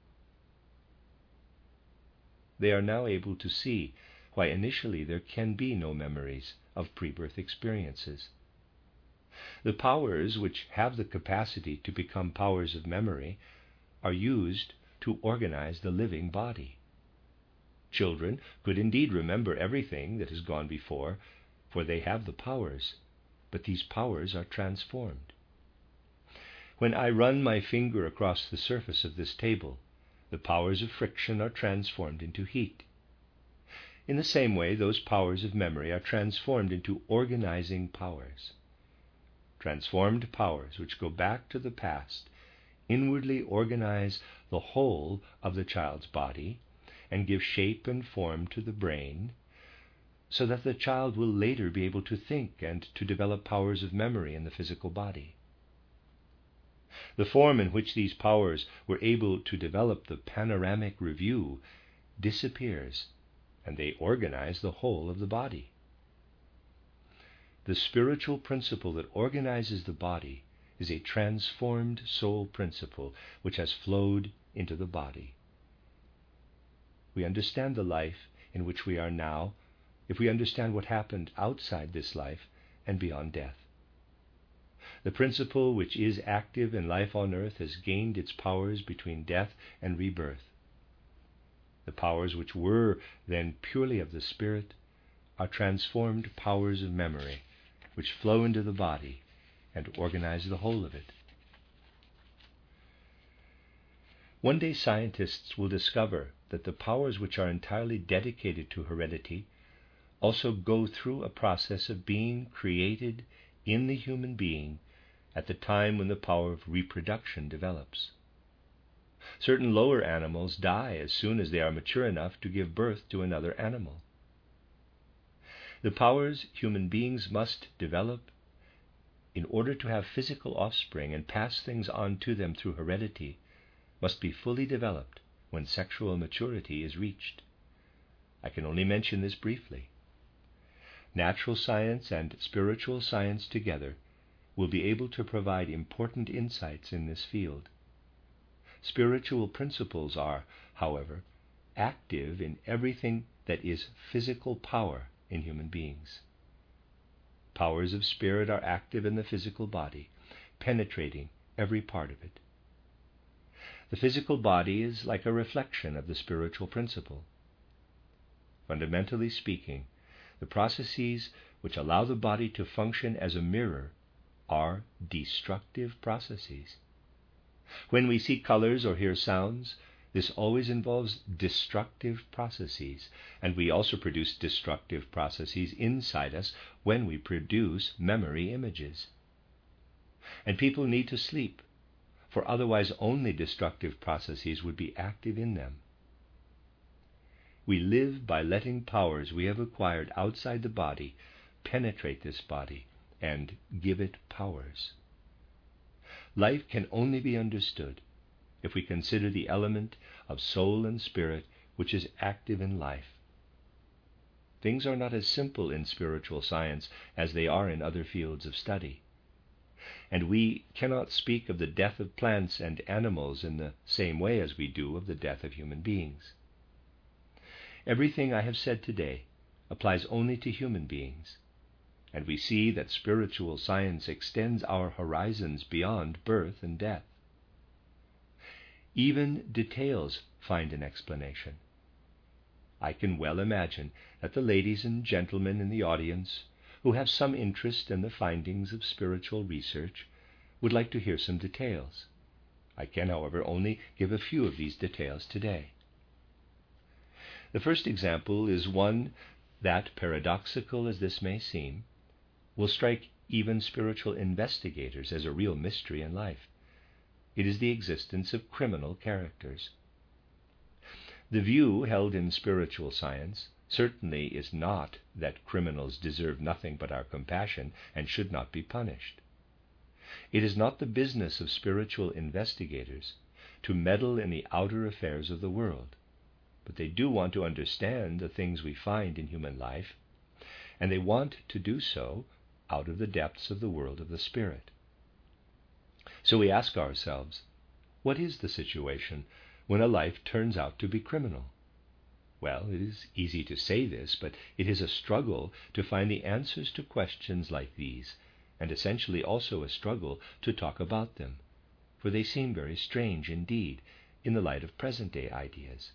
They are now able to see why initially there can be no memories of pre-birth experiences. The powers which have the capacity to become powers of memory are used to organize the living body. Children could indeed remember everything that has gone before, for they have the powers, but these powers are transformed. When I run my finger across the surface of this table, the powers of friction are transformed into heat. In the same way, those powers of memory are transformed into organizing powers. Transformed powers which go back to the past inwardly organize the whole of the child's body and give shape and form to the brain, so that the child will later be able to think and to develop powers of memory in the physical body. The form in which these powers were able to develop the panoramic review disappears, and they organize the whole of the body. The spiritual principle that organizes the body is a transformed soul principle which has flowed into the body. We understand the life in which we are now if we understand what happened outside this life and beyond death. The principle which is active in life on earth has gained its powers between death and rebirth. The powers which were then purely of the spirit are transformed powers of memory, which flow into the body and organize the whole of it. One day scientists will discover that the powers which are entirely dedicated to heredity also go through a process of being created in the human being at the time when the power of reproduction develops. Certain lower animals die as soon as they are mature enough to give birth to another animal. The powers human beings must develop in order to have physical offspring and pass things on to them through heredity must be fully developed when sexual maturity is reached. I can only mention this briefly. Natural science and spiritual science together will be able to provide important insights in this field. Spiritual principles are, however, active in everything that is physical power in human beings. Powers of spirit are active in the physical body, penetrating every part of it. The physical body is like a reflection of the spiritual principle. Fundamentally speaking, the processes which allow the body to function as a mirror are destructive processes. When we see colors or hear sounds, this always involves destructive processes, and we also produce destructive processes inside us when we produce memory images. And people need to sleep, for otherwise only destructive processes would be active in them. We live by letting powers we have acquired outside the body penetrate this body and give it powers. Life can only be understood if we consider the element of soul and spirit which is active in life. Things are not as simple in spiritual science as they are in other fields of study. And we cannot speak of the death of plants and animals in the same way as we do of the death of human beings. Everything I have said today applies only to human beings, and we see that spiritual science extends our horizons beyond birth and death. Even details find an explanation. I can well imagine that the ladies and gentlemen in the audience who have some interest in the findings of spiritual research would like to hear some details. I can, however, only give a few of these details today. The first example is one that, paradoxical as this may seem, will strike even spiritual investigators as a real mystery in life. It is the existence of criminal characters. The view held in spiritual science certainly is not that criminals deserve nothing but our compassion and should not be punished. It is not the business of spiritual investigators to meddle in the outer affairs of the world, but they do want to understand the things we find in human life, and they want to do so out of the depths of the world of the spirit. So we ask ourselves, what is the situation when a life turns out to be criminal? Well, it is easy to say this, but it is a struggle to find the answers to questions like these, and essentially also a struggle to talk about them, for they seem very strange indeed in the light of present-day ideas.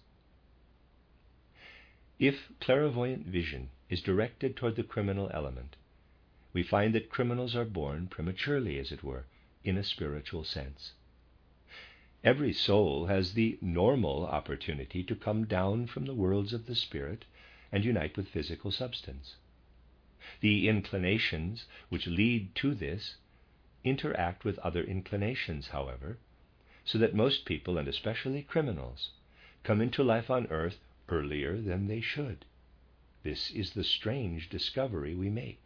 If clairvoyant vision is directed toward the criminal element, we find that criminals are born prematurely, as it were, in a spiritual sense. Every soul has the normal opportunity to come down from the worlds of the spirit and unite with physical substance. The inclinations which lead to this interact with other inclinations, however, so that most people, and especially criminals, come into life on earth earlier than they should. This is the strange discovery we make.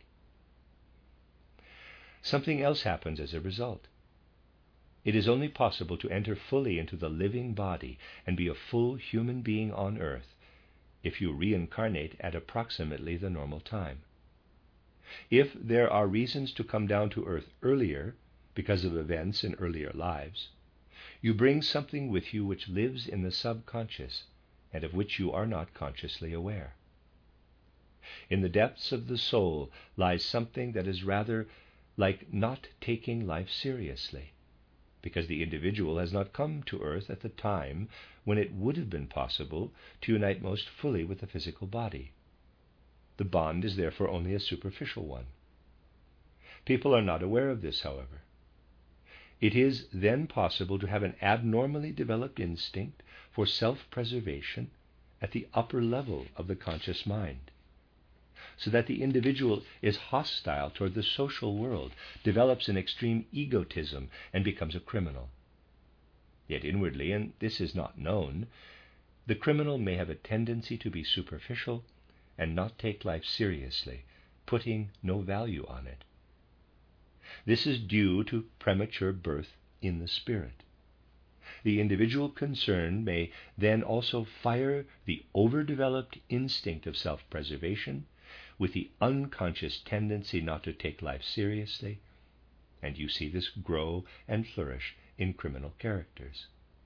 Something else happens as a result. It is only possible to enter fully into the living body and be a full human being on earth if you reincarnate at approximately the normal time. If there are reasons to come down to earth earlier because of events in earlier lives, you bring something with you which lives in the subconscious and of which you are not consciously aware. In the depths of the soul lies something that is rather like not taking life seriously, because the individual has not come to earth at the time when it would have been possible to unite most fully with the physical body. The bond is therefore only a superficial one. People are not aware of this, however. It is then possible to have an abnormally developed instinct for self-preservation at the upper level of the conscious mind, so that the individual is hostile toward the social world, develops an extreme egotism, and becomes a criminal. Yet inwardly, and this is not known, the criminal may have a tendency to be superficial and not take life seriously, putting no value on it. This is due to premature birth in the spirit. The individual concerned may then also fire the overdeveloped instinct of self-preservation with the unconscious tendency not to take life seriously, and you see this grow and flourish in criminal characters.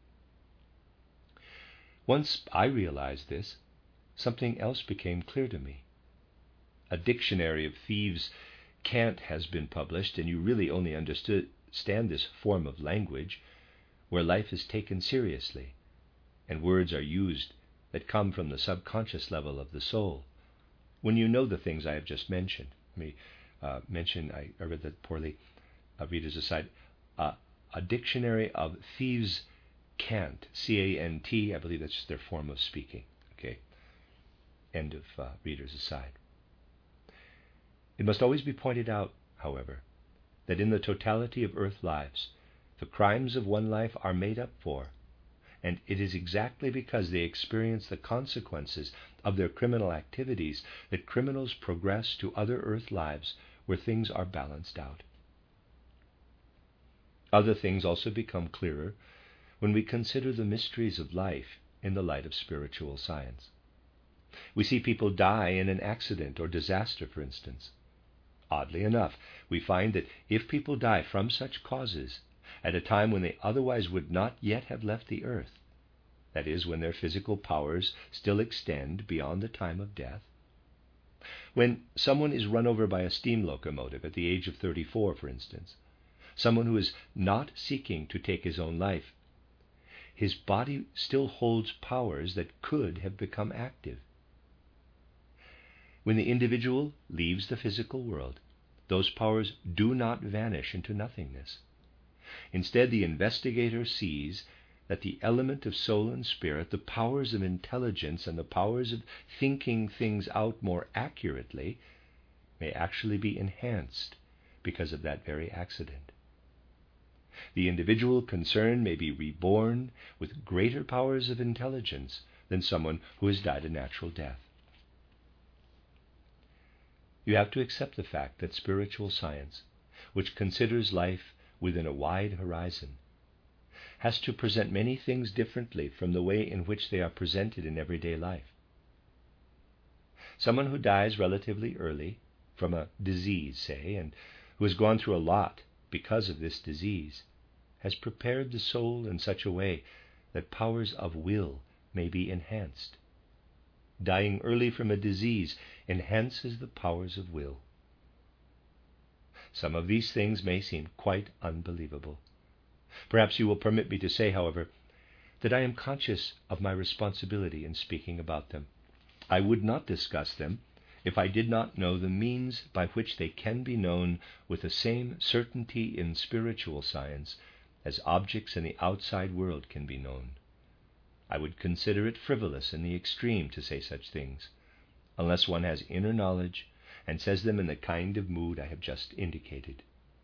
Once I realized this, something else became clear to me. A dictionary of thieves' cant has been published, and you really only understand this form of language where life is taken seriously and words are used that come from the subconscious level of the soul. When you know the things I have just mentioned, let me uh, mention, I, I read that poorly, uh, readers aside, uh, a dictionary of thieves' cant, C A N T, I believe that's just their form of speaking. Okay, end of uh, readers aside. It must always be pointed out, however, that in the totality of earth lives, the crimes of one life are made up for, and it is exactly because they experience the consequences of their criminal activities that criminals progress to other earth lives where things are balanced out. Other things also become clearer when we consider the mysteries of life in the light of spiritual science. We see people die in an accident or disaster, for instance. Oddly enough, we find that if people die from such causes at a time when they otherwise would not yet have left the earth, that is, when their physical powers still extend beyond the time of death, when someone is run over by a steam locomotive at the age of thirty-four, for instance, someone who is not seeking to take his own life, his body still holds powers that could have become active. When the individual leaves the physical world, those powers do not vanish into nothingness. Instead, the investigator sees that the element of soul and spirit, the powers of intelligence and the powers of thinking things out more accurately, may actually be enhanced because of that very accident. The individual concerned may be reborn with greater powers of intelligence than someone who has died a natural death. You have to accept the fact that spiritual science, which considers life within a wide horizon, has to present many things differently from the way in which they are presented in everyday life. Someone who dies relatively early from a disease, say, and who has gone through a lot because of this disease, has prepared the soul in such a way that powers of will may be enhanced. Dying early from a disease enhances the powers of will. Some of these things may seem quite unbelievable. Perhaps you will permit me to say, however, that I am conscious of my responsibility in speaking about them. I would not discuss them if I did not know the means by which they can be known with the same certainty in spiritual science as objects in the outside world can be known. I would consider it frivolous in the extreme to say such things, unless one has inner knowledge and says them in the kind of mood I have just indicated.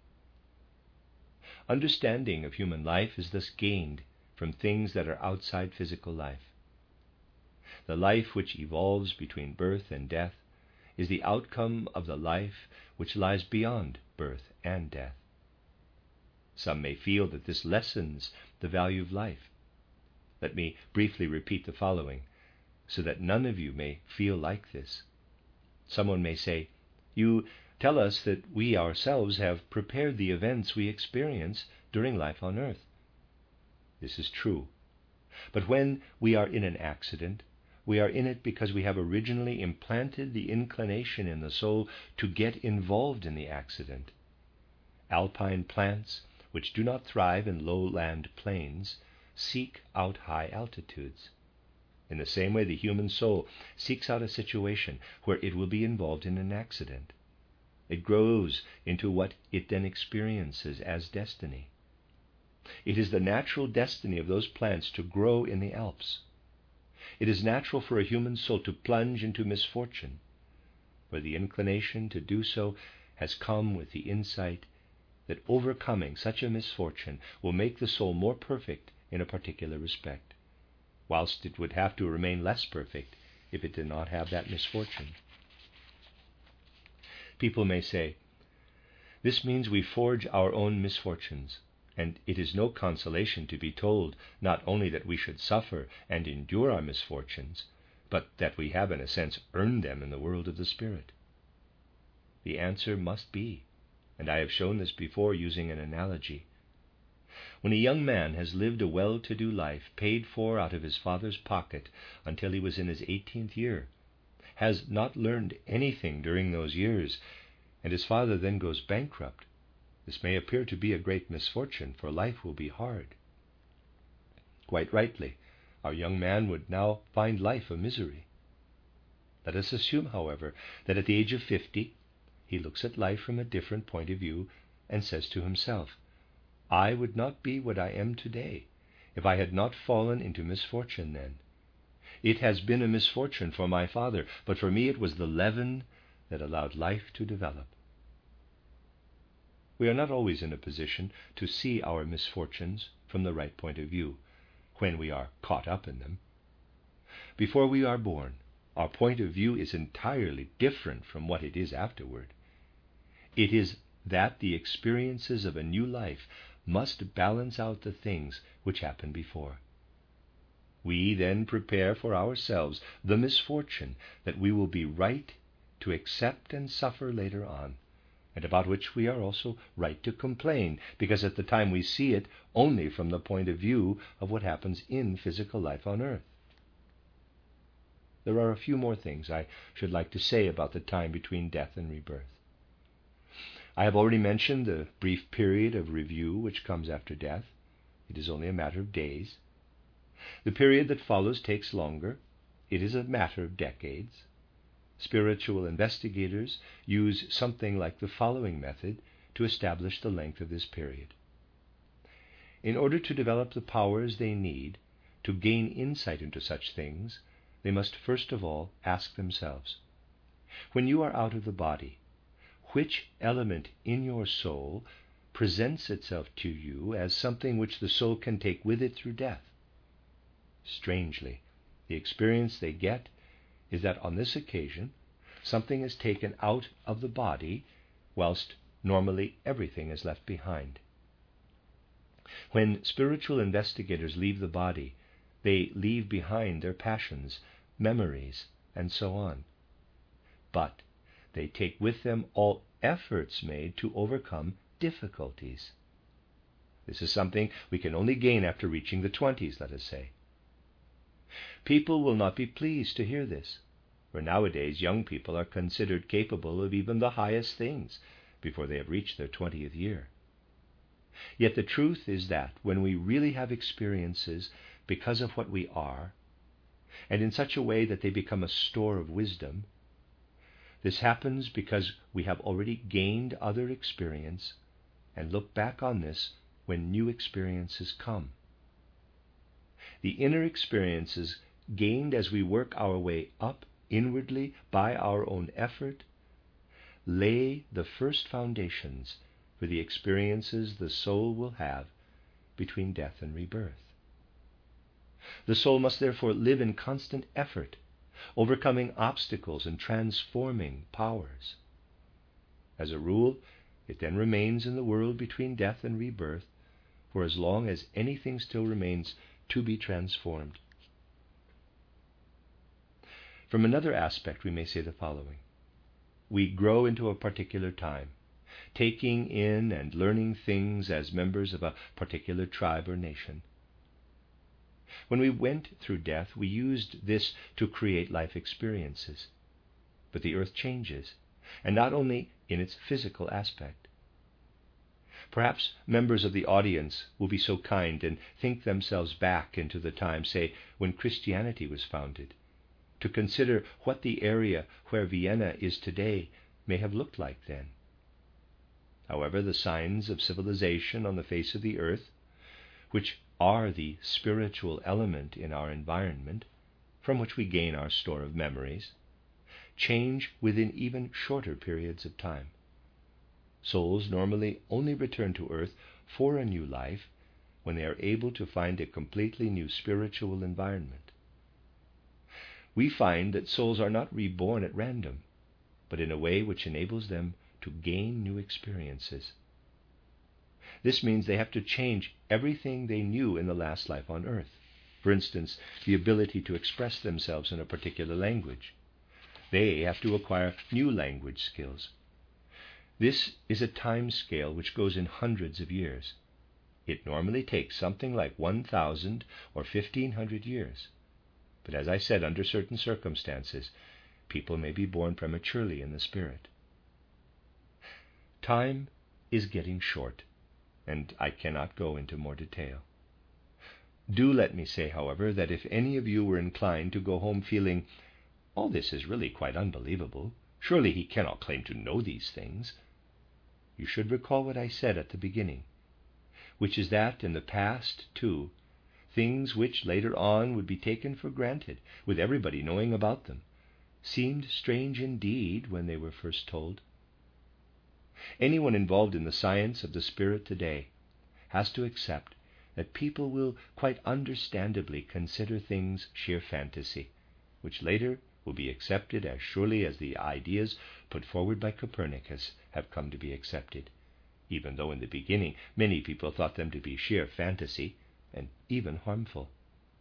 Understanding of human life is thus gained from things that are outside physical life. The life which evolves between birth and death is the outcome of the life which lies beyond birth and death. Some may feel that this lessens the value of life. Let me briefly repeat the following, so that none of you may feel like this. Someone may say, "You tell us that we ourselves have prepared the events we experience during life on earth." This is true. But when we are in an accident, we are in it because we have originally implanted the inclination in the soul to get involved in the accident. Alpine plants, which do not thrive in lowland plains, seek out high altitudes. In the same way, the human soul seeks out a situation where it will be involved in an accident. It grows into what it then experiences as destiny. It is the natural destiny of those plants to grow in the Alps. It is natural for a human soul to plunge into misfortune, where the inclination to do so has come with the insight that overcoming such a misfortune will make the soul more perfect in a particular respect, whilst it would have to remain less perfect if it did not have that misfortune. People may say, "This means we forge our own misfortunes, and it is no consolation to be told not only that we should suffer and endure our misfortunes, but that we have in a sense earned them in the world of the Spirit." The answer must be, and I have shown this before using an analogy, when a young man has lived a well-to-do life, paid for out of his father's pocket until he was in his eighteenth year, has not learned anything during those years, and his father then goes bankrupt, this may appear to be a great misfortune, for life will be hard. Quite rightly, our young man would now find life a misery. Let us assume, however, that at the age of fifty, he looks at life from a different point of view and says to himself, "I would not be what I am today if I had not fallen into misfortune then. It has been a misfortune for my father, but for me it was the leaven that allowed life to develop." We are not always in a position to see our misfortunes from the right point of view when we are caught up in them. Before we are born, our point of view is entirely different from what it is afterward. It is that the experiences of a new life must balance out the things which happened before. We then prepare for ourselves the misfortune that we will be right to accept and suffer later on, and about which we are also right to complain, because at the time we see it only from the point of view of what happens in physical life on earth. There are a few more things I should like to say about the time between death and rebirth. I have already mentioned the brief period of review which comes after death. It is only a matter of days. The period that follows takes longer. It is a matter of decades. Spiritual investigators use something like the following method to establish the length of this period. In order to develop the powers they need to gain insight into such things, they must first of all ask themselves, when you are out of the body, which element in your soul presents itself to you as something which the soul can take with it through death? Strangely, the experience they get is that on this occasion, something is taken out of the body, whilst normally everything is left behind. When spiritual investigators leave the body, they leave behind their passions, memories, and so on. But they take with them all efforts made to overcome difficulties. This is something we can only gain after reaching the twenties, let us say. People will not be pleased to hear this, for nowadays young people are considered capable of even the highest things before they have reached their twentieth year. Yet the truth is that when we really have experiences because of what we are, and in such a way that they become a store of wisdom, this happens because we have already gained other experience and look back on this when new experiences come. The inner experiences gained as we work our way up inwardly by our own effort lay the first foundations for the experiences the soul will have between death and rebirth. The soul must therefore live in constant effort, overcoming obstacles and transforming powers. As a rule, it then remains in the world between death and rebirth for as long as anything still remains to be transformed. From another aspect, we may say the following. We grow into a particular time, taking in and learning things as members of a particular tribe or nation. When we went through death, we used this to create life experiences. But the earth changes, and not only in its physical aspect. Perhaps members of the audience will be so kind and think themselves back into the time, say, when Christianity was founded, to consider what the area where Vienna is today may have looked like then. However, the signs of civilization on the face of the earth, which are the spiritual element in our environment, from which we gain our store of memories, change within even shorter periods of time. Souls normally only return to earth for a new life when they are able to find a completely new spiritual environment. We find that souls are not reborn at random, but in a way which enables them to gain new experiences. This means they have to change everything they knew in the last life on earth. For instance, the ability to express themselves in a particular language. They have to acquire new language skills. This is a time scale which goes in hundreds of years. It normally takes something like one thousand or fifteen hundred years. But as I said, under certain circumstances, people may be born prematurely in the spirit. Time is getting short, and I cannot go into more detail. Do let me say, however, that if any of you were inclined to go home feeling, all this is really quite unbelievable, surely he cannot claim to know these things, you should recall what I said at the beginning, which is that in the past, too, things which later on would be taken for granted, with everybody knowing about them, seemed strange indeed when they were first told. Anyone involved in the science of the Spirit today has to accept that people will quite understandably consider things sheer fantasy, which later will be accepted as surely as the ideas put forward by Copernicus have come to be accepted, even though in the beginning many people thought them to be sheer fantasy and even harmful.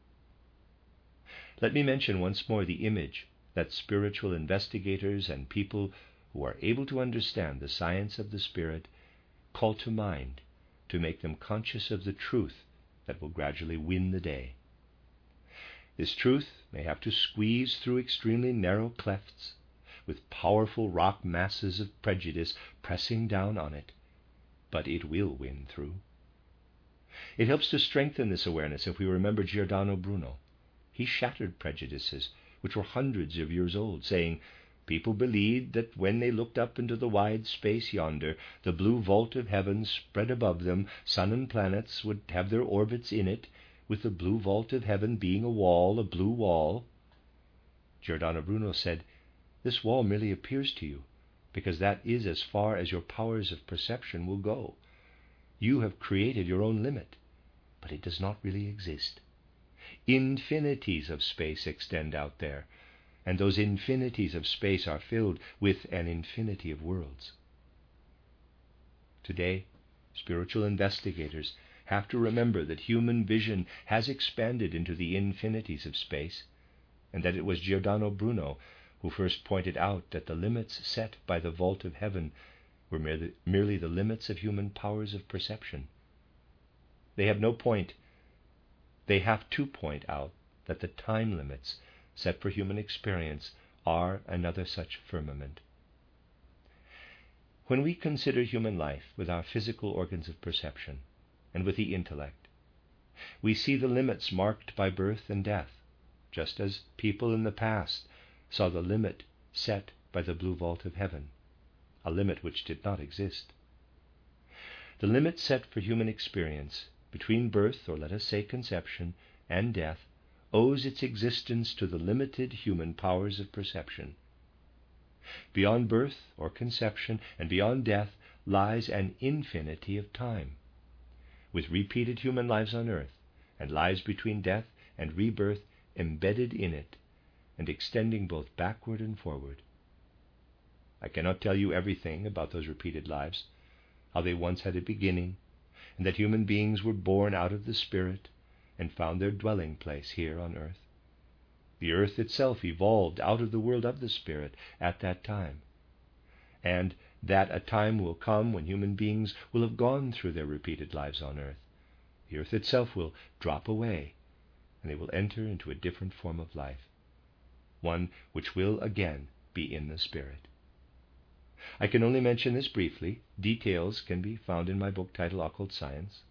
Let me mention once more the image that spiritual investigators and people who are able to understand the science of the Spirit call to mind to make them conscious of the truth that will gradually win the day. This truth may have to squeeze through extremely narrow clefts, with powerful rock masses of prejudice pressing down on it, but it will win through. It helps to strengthen this awareness if we remember Giordano Bruno. He shattered prejudices which were hundreds of years old, saying, people believed that when they looked up into the wide space yonder, the blue vault of heaven spread above them, sun and planets would have their orbits in it, with the blue vault of heaven being a wall, a blue wall. Giordano Bruno said, this wall merely appears to you, because that is as far as your powers of perception will go. You have created your own limit, but it does not really exist. Infinities of space extend out there, and those infinities of space are filled with an infinity of worlds. Today, spiritual investigators have to remember that human vision has expanded into the infinities of space, and that it was Giordano Bruno who first pointed out that the limits set by the vault of heaven were merely, merely the limits of human powers of perception. They have no point. They have to point out that the time limits set for human experience are another such firmament. When we consider human life with our physical organs of perception and with the intellect, we see the limits marked by birth and death, just as people in the past saw the limit set by the blue vault of heaven, a limit which did not exist. The limit set for human experience between birth, or let us say conception, and death owes its existence to the limited human powers of perception. Beyond birth or conception and beyond death lies an infinity of time, with repeated human lives on earth and lives between death and rebirth embedded in it and extending both backward and forward. I cannot tell you everything about those repeated lives, how they once had a beginning, and that human beings were born out of the Spirit and found their dwelling place here on earth. The earth itself evolved out of the world of the Spirit at that time, and that a time will come when human beings will have gone through their repeated lives on earth. The earth itself will drop away, and they will enter into a different form of life, one which will again be in the Spirit. I can only mention this briefly. Details can be found in my book titled Occult Science.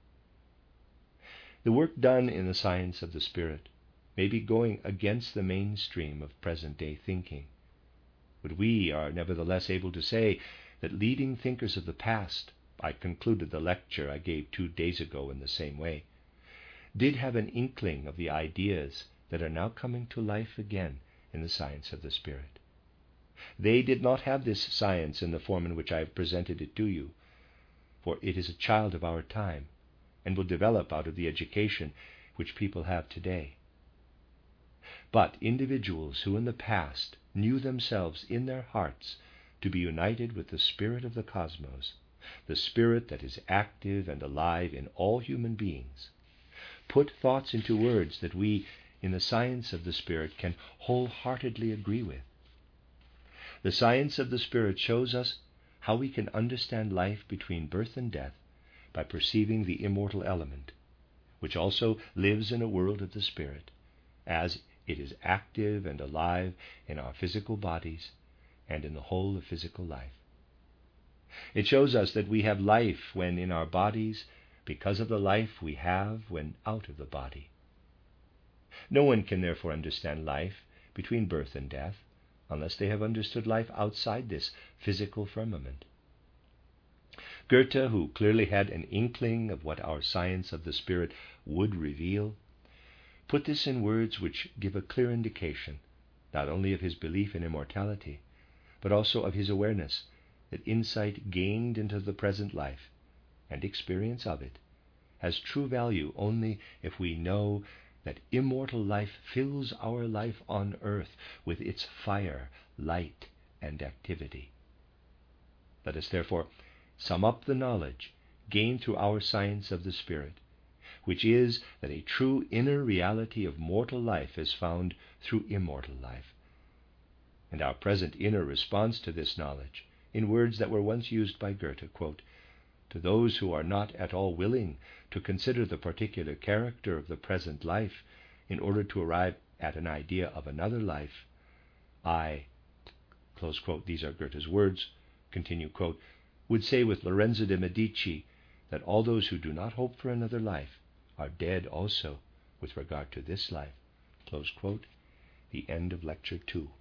The work done in the science of the Spirit may be going against the mainstream of present-day thinking, but we are nevertheless able to say that leading thinkers of the past, I concluded the lecture I gave two days ago in the same way, did have an inkling of the ideas that are now coming to life again in the science of the Spirit. They did not have this science in the form in which I have presented it to you, for it is a child of our time and will develop out of the education which people have today. But individuals who in the past knew themselves in their hearts to be united with the Spirit of the cosmos, the Spirit that is active and alive in all human beings, put thoughts into words that we, in the science of the Spirit, can wholeheartedly agree with. The science of the Spirit shows us how we can understand life between birth and death by perceiving the immortal element, which also lives in a world of the Spirit, as it is active and alive in our physical bodies and in the whole of physical life. It shows us that we have life when in our bodies because of the life we have when out of the body. No one can therefore understand life between birth and death unless they have understood life outside this physical firmament. Goethe, who clearly had an inkling of what our science of the Spirit would reveal, put this in words which give a clear indication not only of his belief in immortality, but also of his awareness that insight gained into the present life and experience of it has true value only if we know that immortal life fills our life on earth with its fire, light, and activity. Let us therefore sum up the knowledge gained through our science of the Spirit, which is that a true inner reality of mortal life is found through immortal life. And our present inner response to this knowledge, in words that were once used by Goethe, quote, "To those who are not at all willing to consider the particular character of the present life in order to arrive at an idea of another life, I," close quote, these are Goethe's words, continue quote, "would say with Lorenzo de Medici that all those who do not hope for another life are dead also with regard to this life." Close quote. The end of Lecture two.